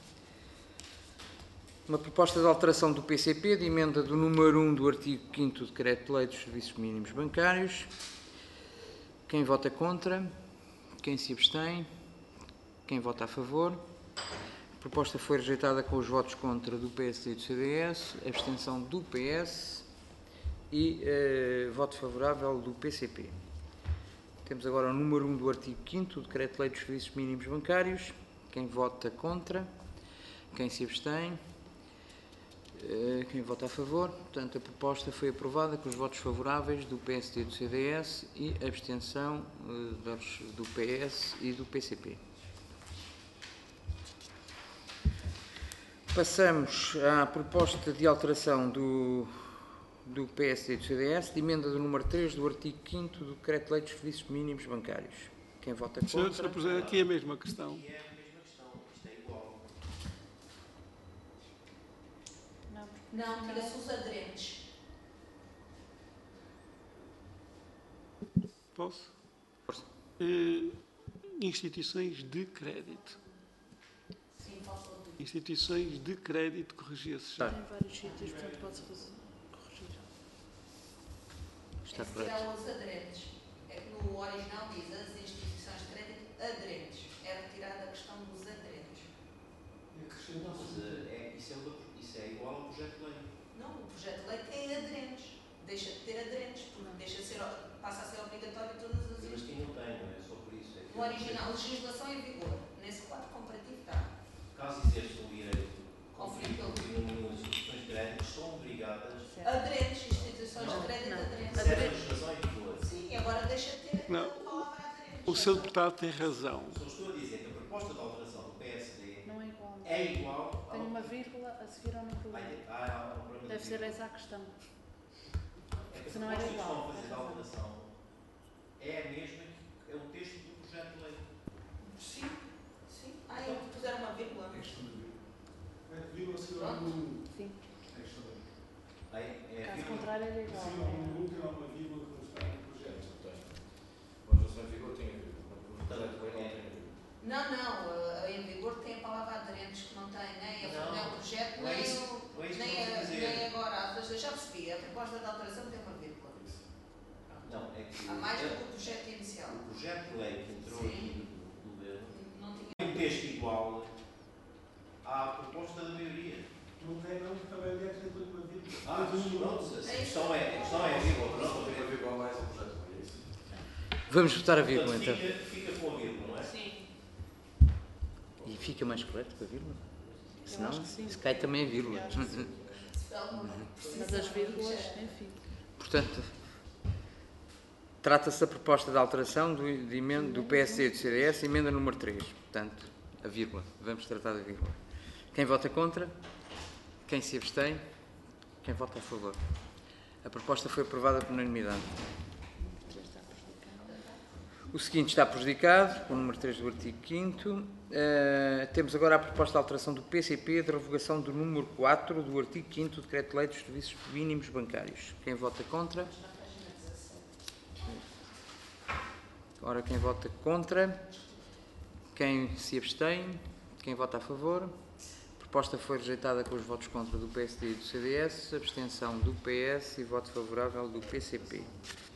Uma proposta de alteração do P C P, de emenda do número um do artigo quinto do Decreto-Lei dos Serviços Mínimos Bancários. Quem vota contra? Quem se abstém? Quem vota a favor? A proposta foi rejeitada com os votos contra do P S D e do C D S, abstenção do P S e eh, voto favorável do P C P. Temos agora o número um do artigo quinto do Decreto-Lei dos Serviços Mínimos Bancários. Quem vota contra? Quem se abstém? Eh, Quem vota a favor? Portanto, a proposta foi aprovada com os votos favoráveis do P S D e do C D S e abstenção eh, dos- do P S e do P C P. Passamos à proposta de alteração do do P S D e do C D S, de emenda do número três do artigo quinto do Decreto-Lei dos Serviços Mínimos Bancários. Quem vota Senhor, contra? senhor Presidente, aqui é a mesma questão. E é a mesma questão, isto é igual. Não, tira-se os aderentes. Posso? Eh, instituições de crédito. Sim, faltou tudo. Instituições de crédito, corrigia-se já. Tá. Tem vários sítios, portanto pode-se fazer, corrigir. Está É que correto. tirar os aderentes. É que no original diz as instituições de crédito aderentes. É retirada a questão dos aderentes. Não, mas eh, é, isso, é, uma- isso é igual ao projeto de lei. Não, o projeto de lei tem aderentes. Deixa de ter aderentes, porque deixa de ser, passa a ser obrigatório em todas as Mas instituições. quem não tem, não é só por isso. É que No original, legislação em vigor. Nesse quadro comparativo está. caso exerça um direito Conflito. conflito, as instituições de crédito são obrigadas Aderentes, instituições de crédito não. aderentes. a certa legislação em vigor. Sim, e agora deixa de ter Não. a palavra aderentes. O senhor deputado tem razão. Só estou a dizer que a proposta de alteração do P S D Não é igual. é igual Tem ao... uma vírgula a seguir ao número Ai, um. há- há um problema Deve de ser vírgula. essa a questão. É que a se não era proposta que estão igual, a fazer de tem razão. alteração é a mesma que é o texto do projeto de lei. Sim, sim. Ah, eu puseram uma vírgula. Sim. Aí, é a Caso vírgula- contrário era igual. Não, não, a em vigor tem a palavra aderentes que não tem nem, a, Não, nem o projeto, não é nem, isso- o, não é isso que nem, eu a, estou a dizer. nem agora. Mas eu já percebi, a proposta de alteração tem uma vírgula. Não, é que Há mais do é- que o projeto inicial. o projeto de lei que entrou Sim. aqui do governo Não tinha. tem um texto igual à proposta da maioria. Não tem, não, também deve ter uma vírgula. Ah, pronto, a questão é a questão é a vírgula, pronto. Vamos votar a vírgula, Portanto, então. fica, fica com a vírgula, não é? Sim. E fica mais correto com a vírgula? Senão, acho que sim. se cai também a vírgula. Eu acho que sim. Mas as vírgulas, enfim. Portanto, trata-se da proposta de alteração do, de emenda, do P S D e do C D S, emenda número três. Portanto, a vírgula. Vamos tratar da vírgula. Quem vota contra? Quem se abstém? Quem vota a favor? A proposta foi aprovada por unanimidade. O seguinte está prejudicado, o número três do artigo quinto. Uh, temos agora a proposta de alteração do P C P, de revogação do número quatro do artigo quinto do Decreto-Lei dos Serviços Mínimos Bancários. Quem vota contra? Ora, quem vota contra? Quem se abstém? Quem vota a favor? A proposta foi rejeitada com os votos contra do P S D e do C D S, abstenção do P S e voto favorável do P C P.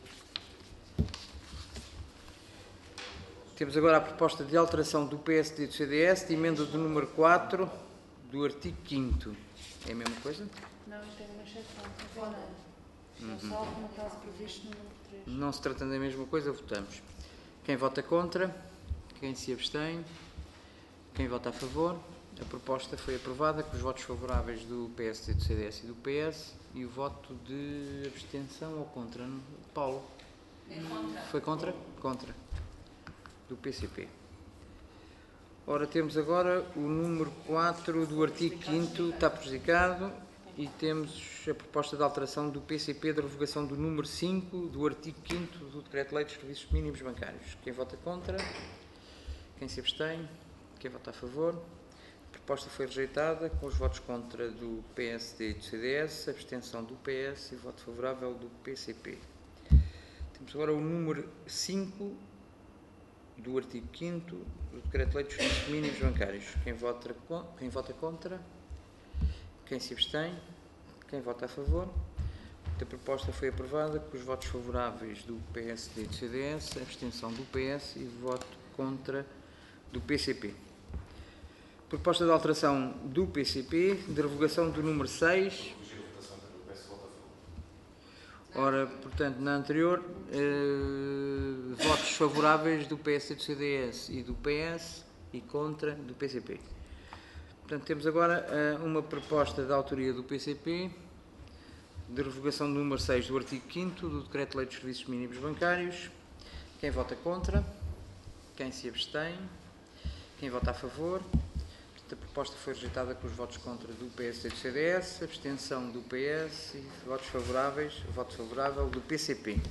Temos agora a proposta de alteração do P S D e do C D S, de emenda do número quatro do artigo quinto. É a mesma coisa? Não, isto tem uma exceção. Não tem nada. Só como caso previsto no número três. Não se tratando da mesma coisa, votamos. Quem vota contra? Quem se abstém? Quem vota a favor? A proposta foi aprovada com os votos favoráveis do P S D, do C D S e do P S e o voto de abstenção ou contra? Paulo? É contra. Foi contra? Contra. Do P C P. Ora, temos agora o número quatro do artigo quinto, está prejudicado, e temos a proposta de alteração do P C P de revogação do número cinco do artigo quinto do Decreto-Lei dos Serviços Mínimos Bancários. Quem vota contra? Quem se abstém? Quem vota a favor? A proposta foi rejeitada com os votos contra do P S D e do C D S, abstenção do P S e voto favorável do P C P. Temos agora o número cinco do artigo quinto do Decreto-Lei dos Serviços Mínimos Bancários. Quem vota, quem vota contra? Quem se abstém? Quem vota a favor? A proposta foi aprovada com os votos favoráveis do P S D e do C D S, abstenção do P S e voto contra do P C P. Proposta de alteração do P C P, de revogação do número seis. Ora, portanto, na anterior, eh, votos favoráveis do P S D, do C D S e do P S e contra do P C P. Portanto, temos agora eh, uma proposta de autoria do P C P, de revogação do número seis do artigo quinto do Decreto-Lei dos Serviços Mínimos Bancários. Quem vota contra? Quem se abstém? Quem vota a favor? A proposta foi rejeitada com os votos contra do P S D e do C D S, abstenção do P S e votos favoráveis, voto favorável do P C P.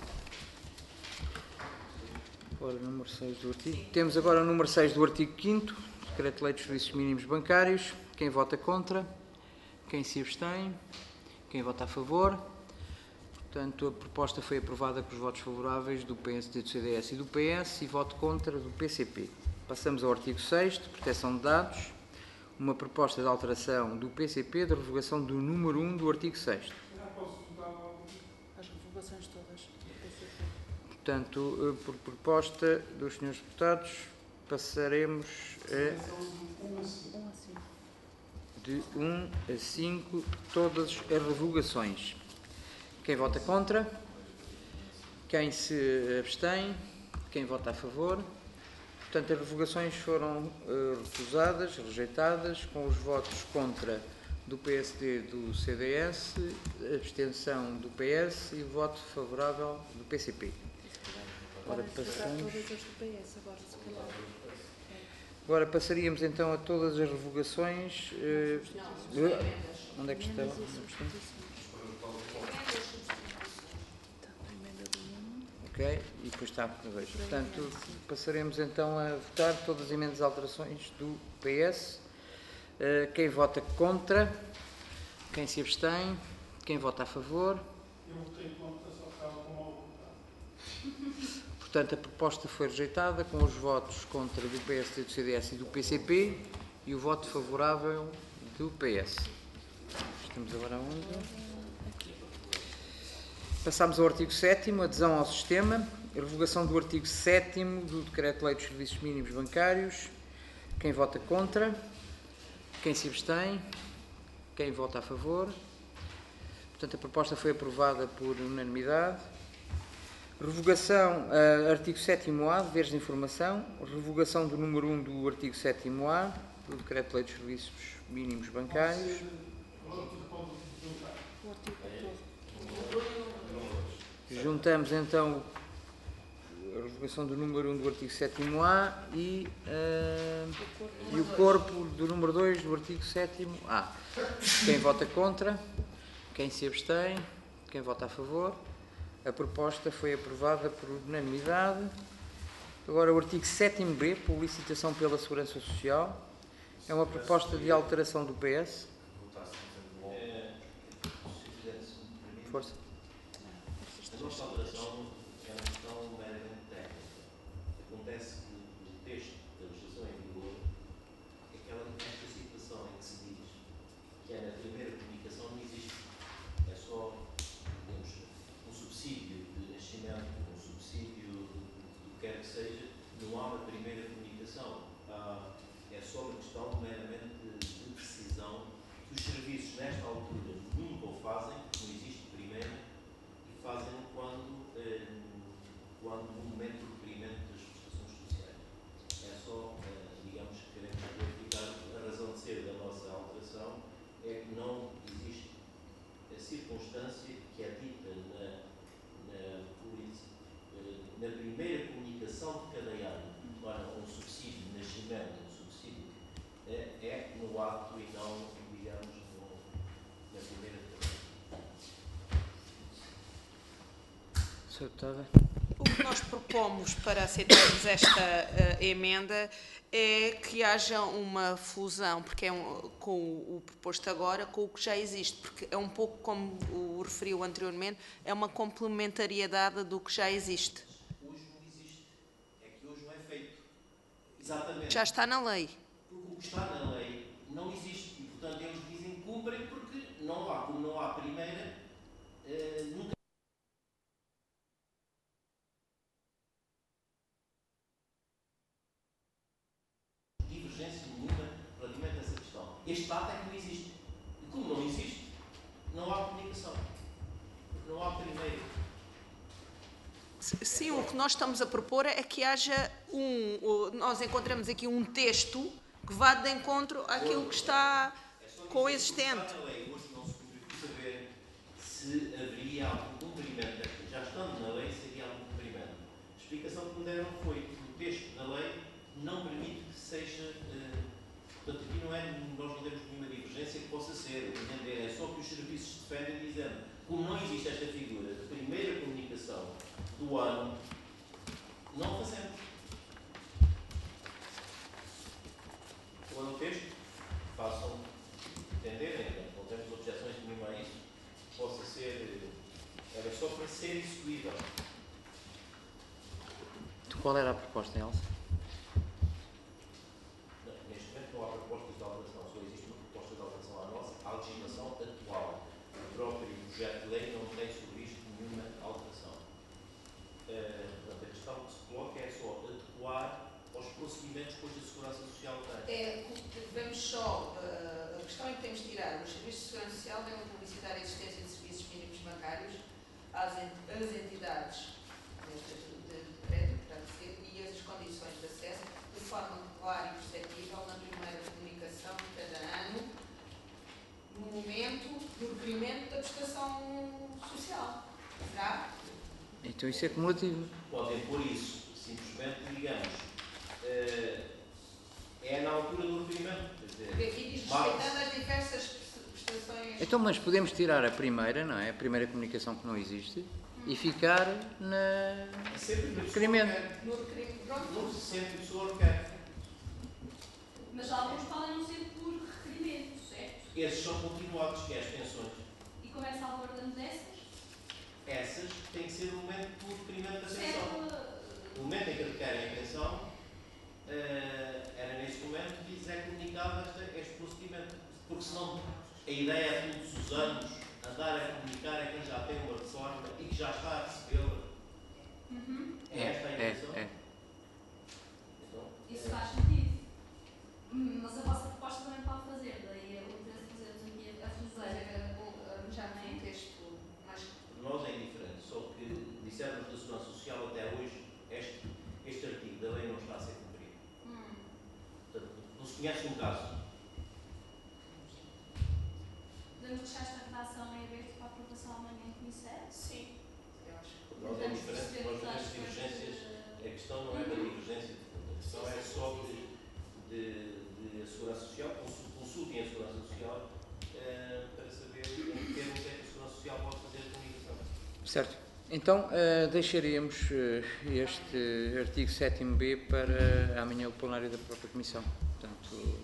Ora, número seis do artigo. Temos agora o número seis do artigo quinto, Decreto-Lei dos Serviços Mínimos Bancários. Quem vota contra? Quem se abstém? Quem vota a favor? Portanto, a proposta foi aprovada com os votos favoráveis do P S D, do C D S e do P S e voto contra do P C P. Passamos ao artigo sexto, Proteção de Dados. Uma proposta de alteração do P C P de revogação do número um do artigo sexto. As revogações todas do P C P. Portanto, por proposta dos senhores deputados, passaremos a, Um a cinco. de um a cinco todas as revogações. Quem vota contra? Quem se abstém? Quem vota a favor? Portanto, as revogações foram uh, recusadas, rejeitadas, com os votos contra do P S D, do C D S, abstenção do P S e voto favorável do P C P. Agora, passamos... todas as do P S agora, se calhar. Agora passaríamos então a todas as revogações. Uh, uh, onde é que está? Onde é que está? Ok, e depois está a dois. Portanto, passaremos então a votar todas as emendas e alterações do P S. Uh, quem vota contra? Quem se abstém? Quem vota a favor? Eu votei contra, só estava com mal vontade. Portanto, a proposta foi rejeitada com os votos contra do P S D, do C D S e do P C P e o voto favorável do P S. Estamos agora onde? Passamos ao artigo sétimo, adesão ao sistema, a revogação do artigo sétimo do Decreto-Lei dos Serviços Mínimos Bancários. Quem vota contra? Quem se abstém? Quem vota a favor? Portanto, a proposta foi aprovada por unanimidade. Revogação, uh, artigo sétimo A, deveres de informação, revogação do número um do artigo sétimo A do Decreto-Lei dos Serviços Mínimos Bancários. O artigo todo. Juntamos então a revogação do número um do artigo sétimo A e, uh, e o corpo do número dois do artigo sétimo A. Quem vota contra? Quem se abstém? Quem vota a favor? A proposta foi aprovada por unanimidade. Agora o artigo sétimo B, publicitação pela Segurança Social. É uma proposta de alteração do P S. Força. A nossa alteração é uma questão meramente técnica. Acontece que o texto da legislação em vigor, aquela, esta situação em que se diz que é na primeira comunicação não existe. É só, digamos, um subsídio de nascimento, um subsídio do que quer que seja, não há uma primeira comunicação. Há, é só uma questão meramente de precisão que os serviços nesta altura nunca o fazem, não existe primeira, e fazem quando, eh, quando no momento do requerimento das prestações sociais. É só, eh, digamos, que queremos clarificar a razão de ser da nossa alteração é que não existe a circunstância que é dita na, na, eh, na primeira comunicação de cada ano para um subsídio de nascimento, um subsídio eh, é no ato e não, digamos, no, na primeira comunicação. senhor Deputado. O que nós propomos para aceitarmos esta uh, emenda é que haja uma fusão, porque é um, com o, o proposto agora, com o que já existe, porque é um pouco como o referiu anteriormente, é uma complementariedade do que já existe. Hoje não existe. É que hoje não é feito. Exatamente. Já está na lei. Porque o que está na lei não existe. E, portanto, eles dizem que cumprem porque não há, como não há primeira, eh, nunca. Divergência nenhuma relativamente a essa questão. Este dado é que não existe. E como não existe, não há comunicação. Porque não há primeiro. Sim, o que nós estamos a propor é que haja um... Nós encontramos aqui um texto que vá de encontro àquilo que está coexistente. Está na lei, hoje não se conseguiu saber se haveria algum cumprimento. Já estando na lei, se haveria algum cumprimento. A explicação que me deram foi que o texto da lei não permite que seja, uh, portanto, serviços defendem, dizendo, como não existe esta figura de primeira comunicação do ano, não fazemos. O ano texto, façam entenderem, não temos objeções nenhuma a isso, possa ser, era só para ser execuível. Qual era a proposta, Elsa? Neste momento não há propostas de alteração, só existe uma proposta de alteração à nossa, à legislação atual. O próprio projeto de lei não tem sobre isto nenhuma alteração. Uh, portanto, a questão que se coloca é só adequar aos procedimentos que hoje a Segurança Social tem. É, devemos só, uh, a questão é que temos de tirar os serviços de segurança social, devem publicitar a existência de serviços mínimos bancários às, ent às entidades deste de decreto, que terá de ser, e as condições de acesso, de forma clara e perceptível na primeira comunicação de cada ano, no momento do requerimento da prestação social. Será? Então isso é cumulativo. Podem pôr isso, simplesmente, digamos, uh, é na altura do requerimento. Porque aqui diz respeitando as diversas prestações. Então, mas podemos tirar a primeira, não é? A primeira comunicação que não existe e ficar na... Sempre no requerimento. No requerimento, pronto. Não se sempre a pessoa quer. Mas alguns podem não ser por requerimento, certo? Esses são continuados, que é as pensões. E como é que salvaguardamos essas? Essas têm que ser no momento do requerimento da pensão. Certo. No momento em que requerem a pensão, uh, era nesse momento que lhes é comunicado este, este procedimento. Porque senão a ideia é todos os anos andar a comunicar a quem já tem uma reforma e que já está a recebê-la. Uhum. É esta a É, intenção? é. Então, Isso faz sentido. Hum, Mas a vossa proposta também pode fazer, daí o interesse de fazermos aqui a fronteira. Já tem um texto mais. nós é indiferente, só que dissermos da Segurança Social até hoje, este, este artigo da lei não está a ser cumprido. Hum. Portanto, não se conhece um caso. Podemos deixar esta redação em aberto para a aprovação amanhã em comissão? Sim, eu acho. Nós é diferente, nós não temos divergências. A questão não é da divergência de fundo, a questão é só de, de, de a Segurança Social, consultem a Segurança Social eh, para saber em que termos é que a Segurança Social pode fazer a comunicação. Certo. Então, uh, deixaríamos uh, este artigo sete B para amanhã o plenário da própria Comissão. Portanto,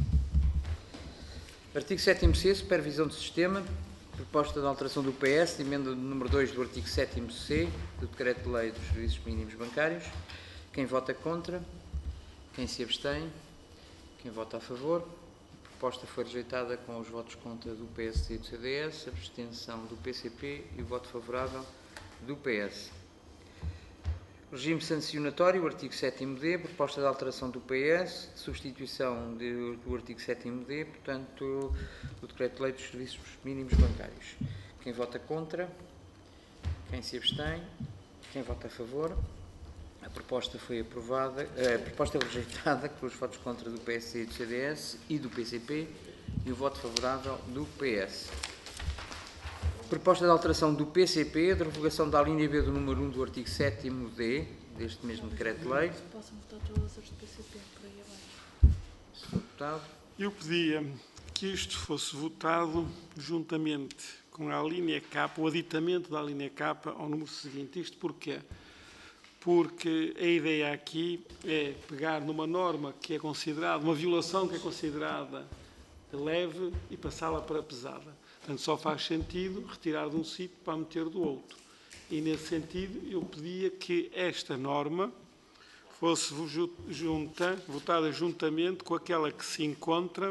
artigo sete C, supervisão do sistema, proposta de alteração do P S, de emenda número dois do artigo sete C do Decreto-Lei dos Serviços Mínimos Bancários. Quem vota contra? Quem se abstém? Quem vota a favor? A proposta foi rejeitada com os votos contra do P S D e do C D S, abstenção do P C P e o voto favorável do P S. Regime sancionatório, artigo sete D, proposta de alteração do P S, substituição de, do artigo sete D, portanto, do Decreto-Lei dos Serviços Mínimos Bancários. Quem vota contra? Quem se abstém? Quem vota a favor? A proposta foi aprovada, a proposta foi rejeitada com os votos contra do P S D e do C D S e do P C P e o voto favorável do P S. Proposta de alteração do P C P, de revogação da linha B do número um do artigo sete D deste mesmo Decreto-Lei. Possam votar todas as do P C P, por aí abaixo. Se for votado. Eu pedia que isto fosse votado juntamente com a linha K, o aditamento da linha K ao número seguinte. Isto porquê? Porque a ideia aqui é pegar numa norma que é considerada, uma violação que é considerada leve e passá-la para pesada. Portanto, só faz sentido retirar de um sítio para meter do outro. E, nesse sentido, eu pedia que esta norma fosse junta, votada juntamente com aquela que se encontra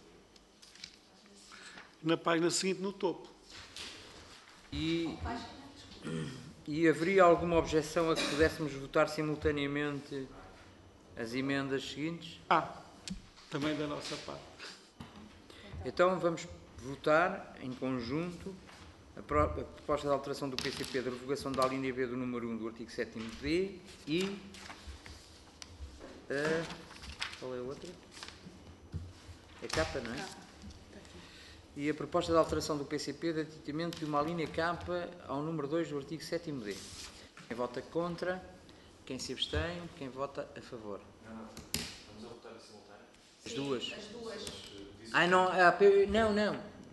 na página seguinte, no topo. E, e haveria alguma objeção a que pudéssemos votar simultaneamente as emendas seguintes? Ah, também da nossa parte. Então vamos votar em conjunto a proposta de alteração do P C P de revogação da linha B do número um do artigo sete D e a... qual é a outra? É K, não é? E a proposta de alteração do P C P de aditamento de uma linha K ao número dois do artigo sete D. Quem vota contra? Quem se abstém? Quem vota a favor? Não, não. Vamos a votar em simultâneo. As duas? As duas. Ah, não, ah, não, não.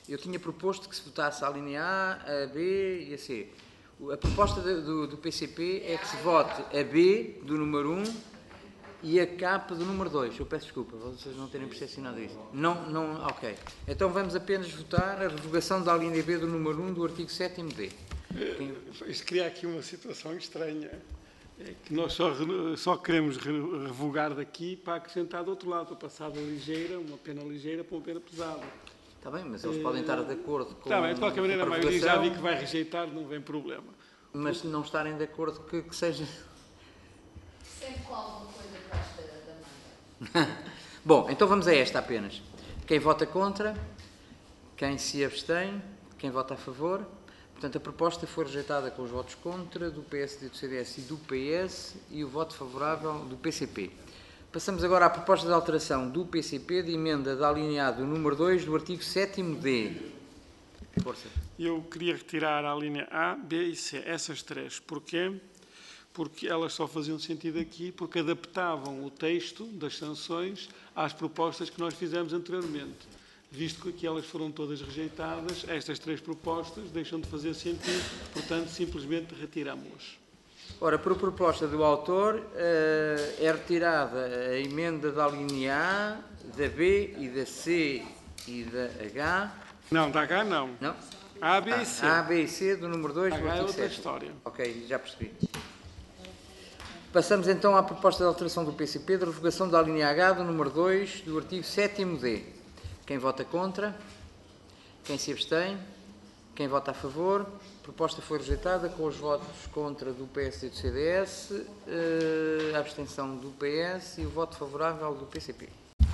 eu tinha proposto que se votasse a linha A, a B e a C. A proposta do, do P C P é que se vote a B do número um e a K do número dois. Eu peço desculpa, vocês não terem percepcionado isso. Não, não, ok. Então vamos apenas votar a revogação da linha B do número um do artigo sétimo D. Quem... Isto cria aqui uma situação estranha. É que nós só, só queremos revogar daqui para acrescentar do outro lado, para passar da ligeira, uma pena ligeira, para uma pena pesada. Está bem, mas eles podem estar de acordo com... Está bem, de qualquer maneira, a com maioria já vi que vai rejeitar, não vem problema. Mas não estarem de acordo que, que seja... Sempre com alguma coisa debaixo da manga. Bom, então vamos a esta apenas. Quem vota contra, quem se abstém, quem vota a favor. Portanto, a proposta foi rejeitada com os votos contra do P S D, do C D S e do P S e o voto favorável do P C P. Passamos agora à proposta de alteração do P C P de emenda da linha A do número dois do artigo sétimo D. Força. Eu queria retirar a linha A, B e C, essas três. Porquê? Porque elas só faziam sentido aqui porque adaptavam o texto das sanções às propostas que nós fizemos anteriormente. Visto que aqui elas foram todas rejeitadas, estas três propostas deixam de fazer sentido, portanto, simplesmente retiramos-las. Ora, por proposta do autor, é retirada a emenda da linha A, da B e da C e da H. Não, da H não. Não? A, B ah, e C. A, B e C do número dois do H é artigo outra sétimo. história. Ok, já percebi. Passamos então à proposta de alteração do P C P de revogação da linha H do número dois do artigo sétimo D. Quem vota contra? Quem se abstém? Quem vota a favor? A proposta foi rejeitada com os votos contra do P S e do C D S, a abstenção do P S e o voto favorável do P C P.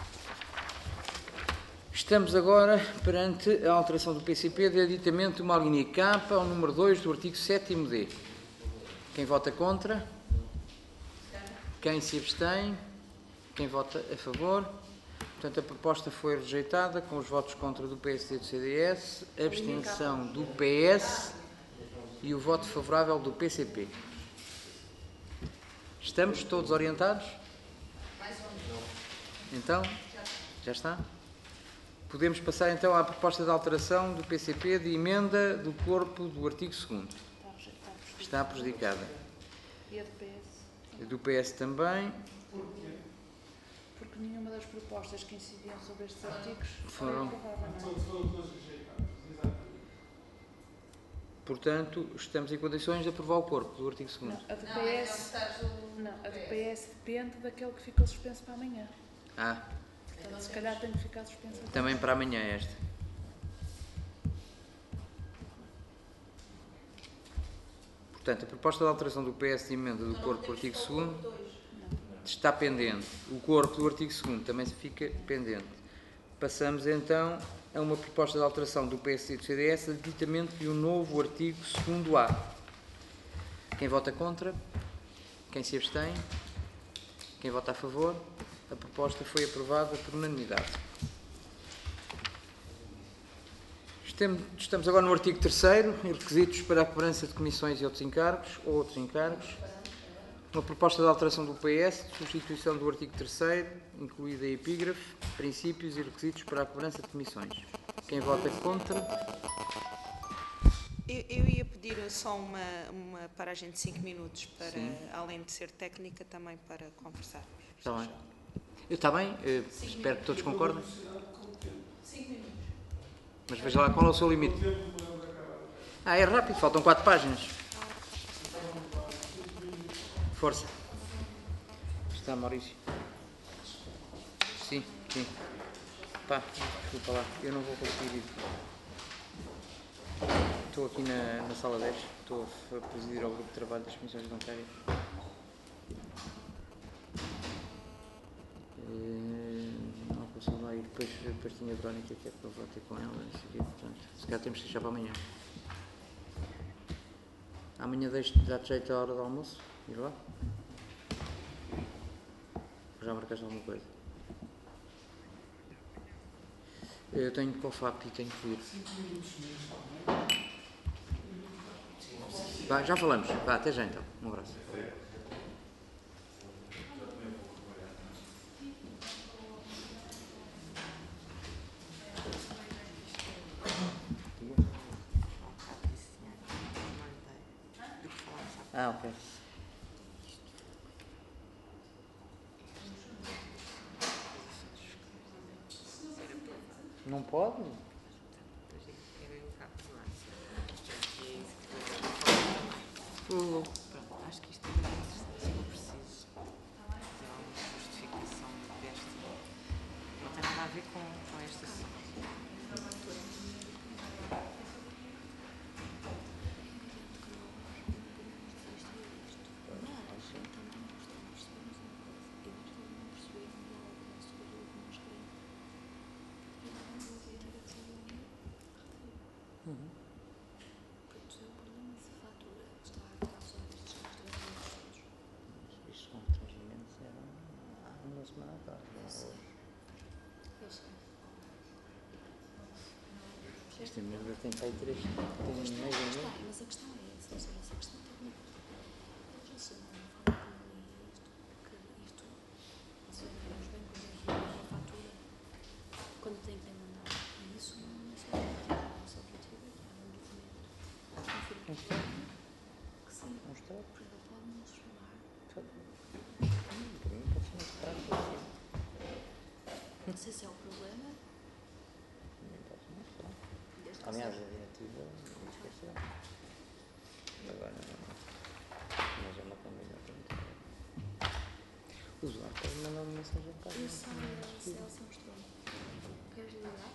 Estamos agora perante a alteração do P C P de aditamento de uma linha K ao número dois do artigo sétimo D. Quem vota contra? Quem se abstém? Quem vota a favor? Portanto, a proposta foi rejeitada com os votos contra do P S D e do C D S, a abstenção do P S e o voto favorável do P C P. Estamos todos orientados? Então, já está? Podemos passar então à proposta de alteração do P C P de emenda do corpo do artigo segundo. Está prejudicada. E a do P S? A do P S também. Porque nenhuma das propostas que incidiam sobre estes artigos Foram. foi aprovada, não é? Portanto, estamos em condições de aprovar o corpo do artigo segundo. Não, a do Não, é P S, onde estás o... não, a do P S depende daquele que ficou suspenso para amanhã. Ah, Portanto, se calhar tem que ficar suspenso até. também para amanhã esta. Portanto, a proposta de alteração do P S de emenda do corpo do artigo segundo está pendente. O corpo do artigo segundo também fica pendente. Passamos então a uma proposta de alteração do P S e do C D S de aditamento de um novo artigo segundo A. Quem vota contra? Quem se abstém? Quem vota a favor? A proposta foi aprovada por unanimidade. Estamos agora no artigo terceiro, requisitos para a cobrança de comissões e outros encargos, ou outros encargos. Uma proposta de alteração do P S, de substituição do artigo terceiro, incluída a epígrafe, princípios e requisitos para a cobrança de comissões. Quem vota contra? Eu, eu ia pedir só uma, uma paragem de cinco minutos, para, Sim. além de ser técnica, também para conversarmos. Está bem. Está bem, eh, espero que todos concordem. Cinco minutos. Mas veja lá qual é o seu limite. Ah, é rápido, faltam quatro páginas. Força. Está, Maurício. Sim, sim. Pá, desculpa lá, eu não vou conseguir ir. Estou aqui na, na sala dez, estou a presidir ao grupo de trabalho das comissões bancárias. Eh, Não consigo lá ir, depois, depois tinha a Verónica que é para eu ter com ela, não sei o quê, portanto, se calhar temos que deixar para amanhã. Amanhã deixo de dar jeito à hora do almoço, ir lá. Já marcaste alguma coisa? Eu tenho COFAP e tenho que ir. Vá, já falamos. Vá, até já então. Um abraço. Ok. Não pode? Pronto, acho que isto é muito interessante, se for preciso fazer alguma justificação desta. Não tem nada a ver com, com esta sessão. Isto com constrangimentos era há uma semana atrás. Esta merda tem para aí três. Tem mais ou menos. Mas a questão é essa, ou seja, essa questão técnica. Eles assinam uma forma como isto, que isto, desenvolvemos bem com a fatura, quando tem que mandar. E isso não é só o nosso objetivo, é um documento. Confirma que sim, Não está. porque ele pode nos chamar. Para mim pode ser mais prático assim. Não sei se é o problema. Também pode ser mais prático. Desde que Aliás, a seja- diretiva não esqueceu. Agora, mas é uma combinação. O Duarte pode mandar uma mensagem para Eu sei, se ela se mostrou. Queres ligar?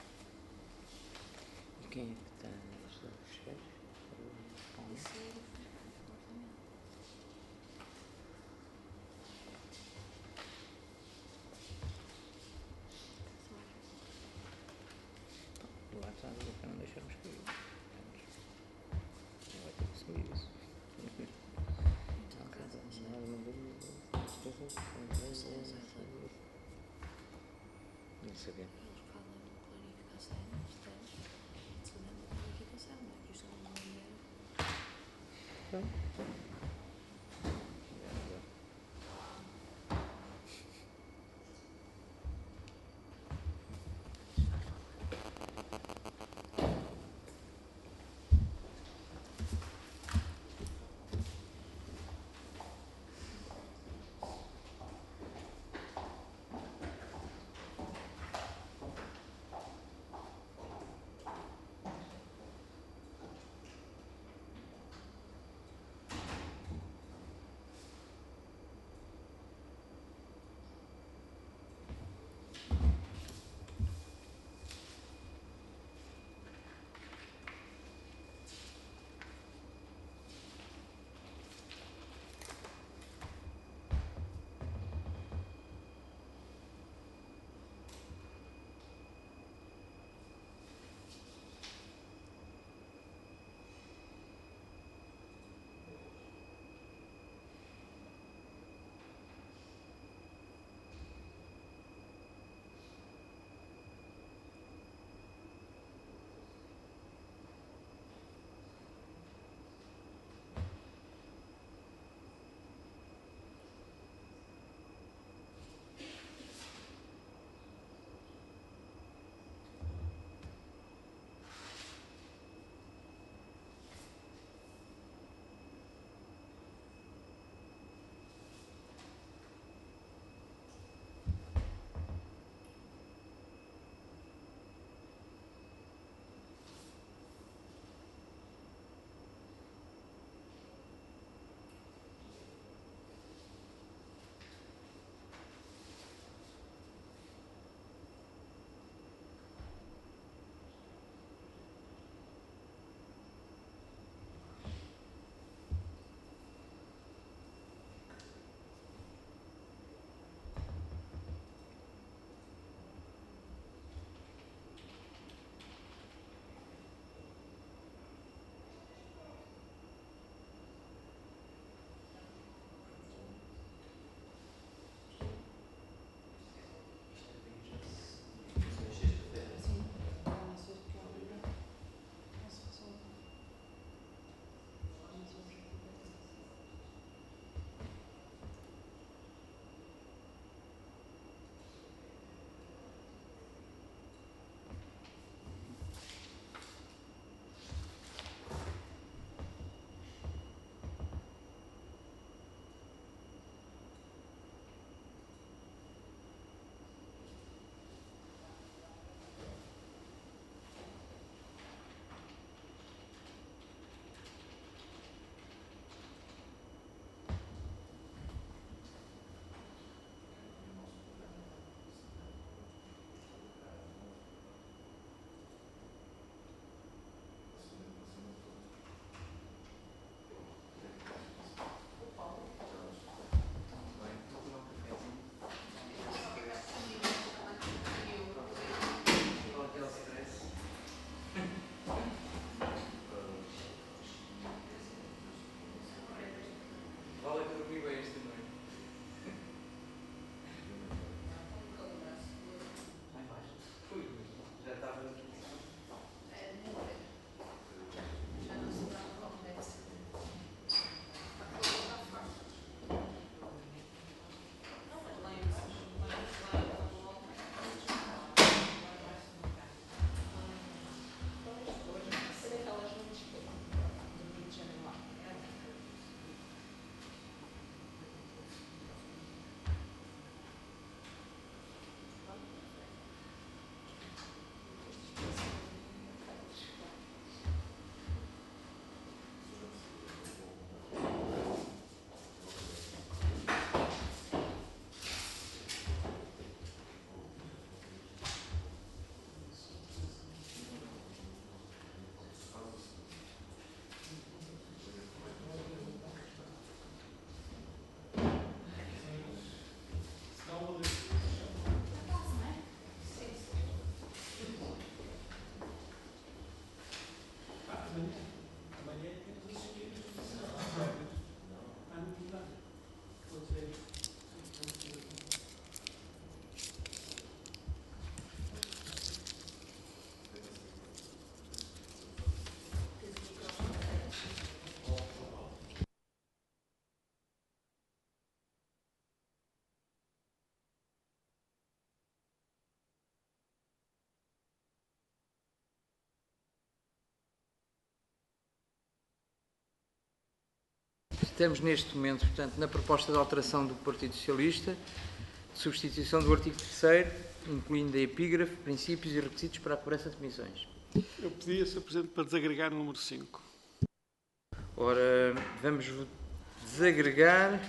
E quem é que está nesta fecheiros? Isso é diferente, completamente. O Duarte está a dizer para não deixarmos cair. Não vai ter que assumir isso. Não, quer dizer, não é uma dúvida. Não sabia. Eles falam de clarificação, percebes? Se lembra de clarificação, não é que isto não é. Pronto. estamos neste momento, portanto, na proposta de alteração do Partido Socialista, substituição do artigo terceiro, incluindo a epígrafe, princípios e requisitos para a cobrança de comissões. Eu pedia, senhor Presidente, para desagregar o número cinco. Ora, vamos desagregar.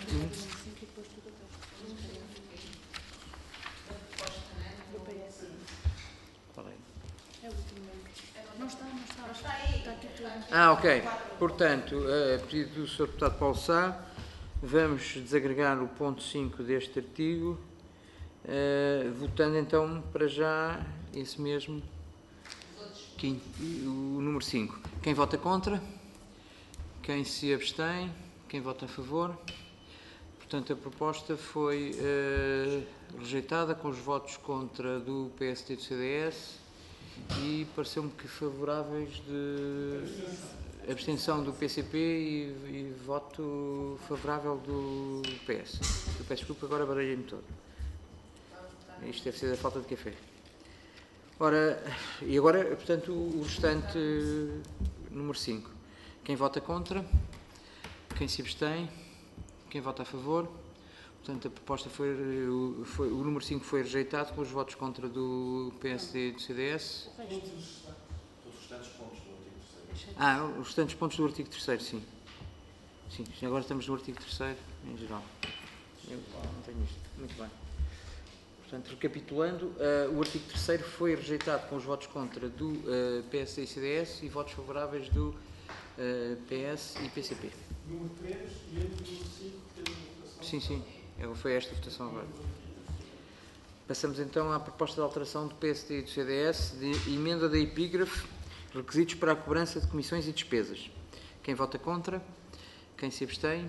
Qual é? É o último membro. Não está, não está. Não está aí. Está aqui tudo. Ah, ok. Portanto, a pedido do senhor Deputado Paulo Sá, vamos desagregar o ponto cinco deste artigo, uh, votando então para já esse mesmo, quinto, o número cinco. Quem vota contra? Quem se abstém? Quem vota a favor? Portanto, a proposta foi uh, rejeitada com os votos contra do P S D e do C D S e pareceu-me que favoráveis de abstenção do P C P e, e voto favorável do P S. Eu peço desculpa, agora baralhei-me todo. Isto deve ser da falta de café. Ora, e agora, portanto, o restante número cinco. Quem vota contra? Quem se abstém? Quem vota a favor? Portanto, a proposta foi, foi o número cinco foi rejeitado com os votos contra do P S D e do C D S. Todos os restantes pontos do artigo terceiro. Ah, os restantes pontos do artigo terceiro, sim. Sim, agora estamos no artigo terceiro, em geral. Eu não tenho isto. Muito bem. Portanto, recapitulando, uh, o artigo terceiro foi rejeitado com os votos contra do uh, P S D e C D S e votos favoráveis do uh, P S e P C P. Número três e entre o número cinco que tem a votação. Sim, sim. Foi esta a votação agora. Passamos então à proposta de alteração do P S D e do C D S de emenda da epígrafe, requisitos para a cobrança de comissões e despesas. Quem vota contra? Quem se abstém?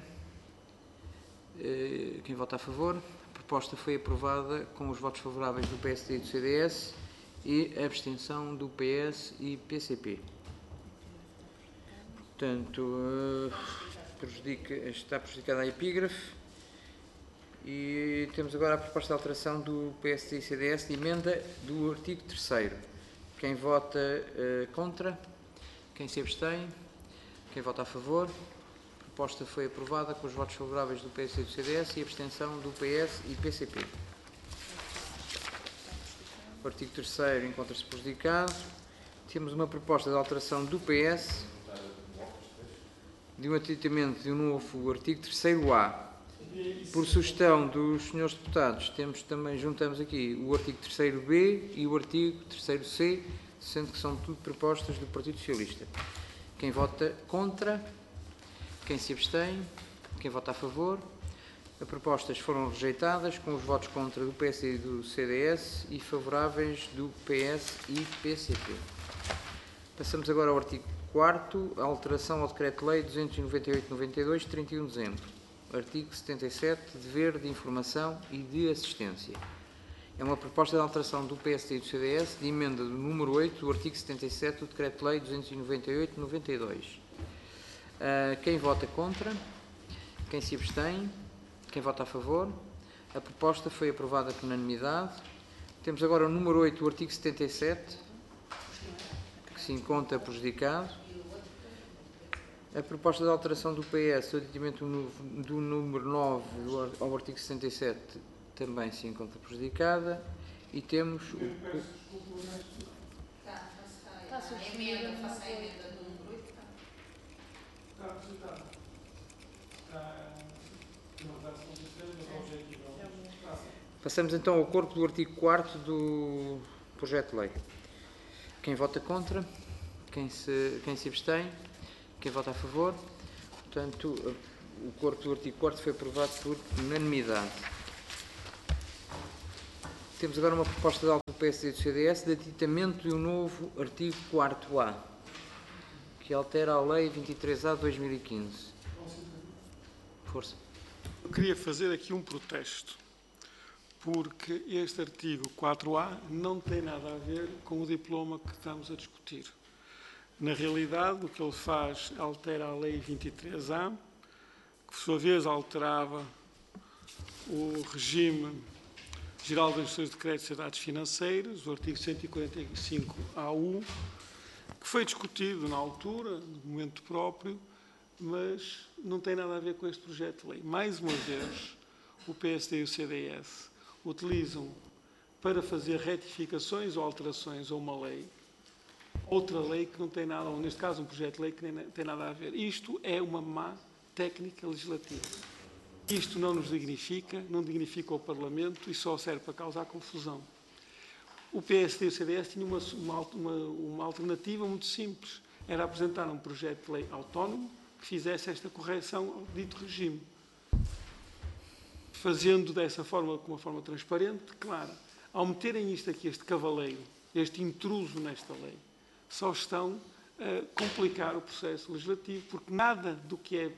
Uh, quem vota a favor? A proposta foi aprovada com os votos favoráveis do P S D e do C D S e a abstenção do P S e P C P. Portanto, uh, prejudica, está prejudicada a epígrafe e temos agora a proposta de alteração do P S D e C D S de emenda do artigo terceiro. Quem vota uh, contra? Quem se abstém? Quem vota a favor? A proposta foi aprovada com os votos favoráveis do P S D e do C D S e a abstenção do P S e P C P. O artigo terceiro encontra-se prejudicado. Temos uma proposta de alteração do P S de um aditamento de um novo artigo terceiro A. Por sugestão dos senhores deputados, temos também, juntamos aqui o artigo terceiro B e o artigo terceiro C, sendo que são tudo propostas do Partido Socialista. Quem vota contra? Quem se abstém? Quem vota a favor? As propostas foram rejeitadas com os votos contra do P S D e do C D S e favoráveis do P S e P C P. Passamos agora ao artigo quarto, a alteração ao Decreto-Lei duzentos e noventa e oito barra noventa e dois, trinta e um de dezembro. Artigo setenta e sete, dever de informação e de assistência. É uma proposta de alteração do P S D e do C D S de emenda do número oito do artigo setenta e sete do Decreto-Lei duzentos e noventa e oito barra noventa e dois. Uh, quem vota contra? Quem se abstém? Quem vota a favor? A proposta foi aprovada por unanimidade. Temos agora o número oito do artigo setenta e sete, que se encontra prejudicado. A proposta de alteração do P S, o aditamento do número nove ao artigo sessenta e sete, também se encontra prejudicada. E temos o... Está substituída, faça a emenda do número oito. Está apresentado. Passamos então ao corpo do artigo quarto do projeto de lei. Quem vota contra? Quem se, quem se abstém? Quem vota a favor? Portanto, o corpo do artigo quarto foi aprovado por unanimidade. Temos agora uma proposta de alta do P S D e do C D S de aditamento de um novo artigo quarto A, que altera a Lei vinte e três A de dois mil e quinze. Força. Eu queria fazer aqui um protesto, porque este artigo quatro A não tem nada a ver com o diploma que estamos a discutir. Na realidade, o que ele faz altera a Lei vinte e três A, que por sua vez alterava o regime geral das instituições de crédito e sociedades financeiras, o artigo cento e quarenta e cinco A U, que foi discutido na altura, no momento próprio, mas não tem nada a ver com este projeto de lei. Mais uma vez, o P S D e o C D S utilizam para fazer retificações ou alterações a uma lei, outra lei que não tem nada, ou neste caso um projeto de lei que nem tem nada a ver. Isto é uma má técnica legislativa. Isto não nos dignifica, não dignifica o Parlamento e só serve para causar confusão. O P S D e o C D S tinham uma, uma, uma alternativa muito simples. Era apresentar um projeto de lei autónomo que fizesse esta correção ao dito regime. Fazendo dessa forma, com uma forma transparente, clara. Ao meterem isto aqui, este cavaleiro, este intruso nesta lei, só estão a complicar o processo legislativo, porque nada do que é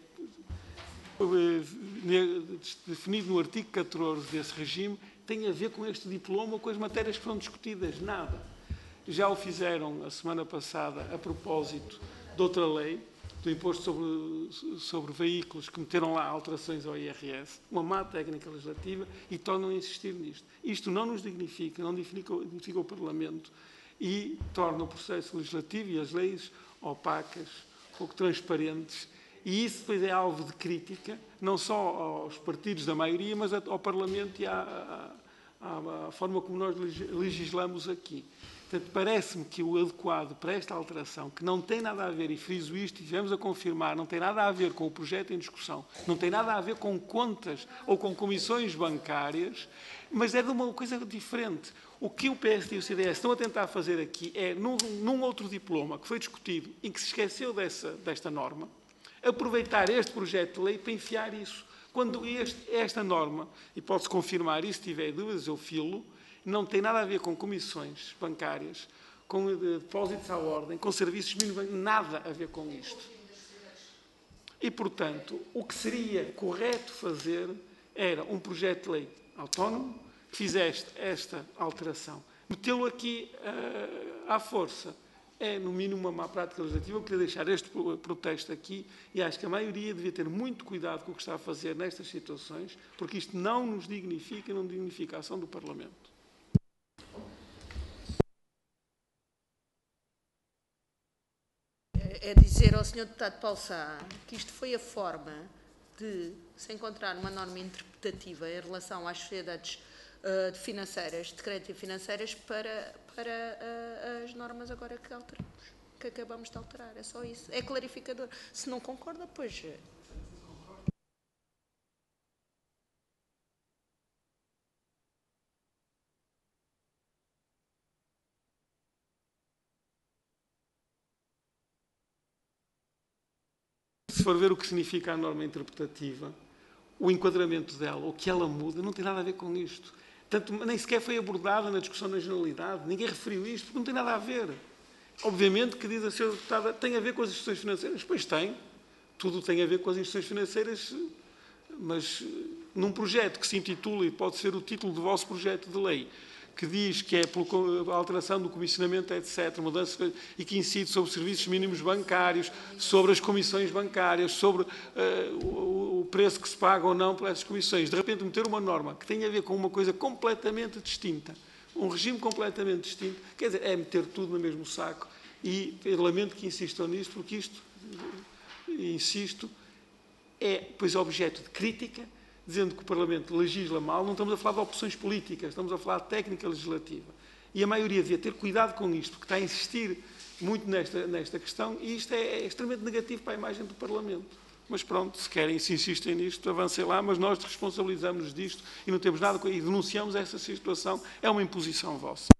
definido no artigo catorze desse regime tem a ver com este diploma ou com as matérias que foram discutidas. Nada. Já o fizeram a semana passada a propósito de outra lei, do imposto sobre, sobre veículos, que meteram lá alterações ao I R S, uma má técnica legislativa, e tornam a insistir nisto. Isto não nos dignifica, não dignifica, dignifica o Parlamento e torna o processo legislativo e as leis opacas, pouco transparentes, e isso depois é alvo de crítica, não só aos partidos da maioria, mas ao Parlamento e à, à, à forma como nós legislamos aqui. Portanto, parece-me que o adequado para esta alteração, que não tem nada a ver, e friso isto, e viemos a confirmar, não tem nada a ver com o projeto em discussão, não tem nada a ver com contas ou com comissões bancárias, mas é de uma coisa diferente. O que o P S D e o C D S estão a tentar fazer aqui é, num, num outro diploma que foi discutido e que se esqueceu dessa, desta norma, aproveitar este projeto de lei para enfiar isso. Quando este, esta norma, e pode-se confirmar isso, se tiver dúvidas, eu filo, não tem nada a ver com comissões bancárias, com depósitos à ordem, com serviços mínimos, nada a ver com isto. E, portanto, o que seria correto fazer era um projeto de lei autónomo que fizesse esta alteração. Metê-lo aqui uh, à força é, no mínimo, uma má prática legislativa. Eu queria deixar este protesto aqui e acho que a maioria devia ter muito cuidado com o que está a fazer nestas situações, porque isto não nos dignifica, não dignifica a ação do Parlamento. É dizer ao senhor Deputado Paulo Sá que isto foi a forma de se encontrar uma norma interpretativa em relação às sociedades uh, financeiras, de crédito financeiras, para, para uh, as normas agora que alteramos, que acabamos de alterar. É só isso. É clarificador. Se não concorda, pois... Se for ver o que significa a norma interpretativa, o enquadramento dela, o que ela muda, não tem nada a ver com isto. Tanto, nem sequer foi abordada na discussão na generalidade, ninguém referiu isto, porque não tem nada a ver. Obviamente que diz a senhora deputada, tem a ver com as instituições financeiras. Pois tem, tudo tem a ver com as instituições financeiras, mas num projeto que se intitula, e pode ser o título do vosso projeto de lei, que diz que é pela alteração do comissionamento, etcétera, mudança, e que incide sobre serviços mínimos bancários, sobre as comissões bancárias, sobre uh, o, o preço que se paga ou não por essas comissões. De repente, meter uma norma que tem a ver com uma coisa completamente distinta, um regime completamente distinto, quer dizer, é meter tudo no mesmo saco. E eu lamento que insistam nisto, porque isto, insisto, é, pois, objeto de crítica, dizendo que o Parlamento legisla mal. Não estamos a falar de opções políticas, estamos a falar de técnica legislativa. E a maioria devia ter cuidado com isto, porque está a insistir muito nesta, nesta questão, e isto é, é extremamente negativo para a imagem do Parlamento. Mas pronto, se querem, se insistem nisto, avancem lá, mas nós responsabilizamos disto e não temos nada com, e denunciamos essa situação. É uma imposição vossa.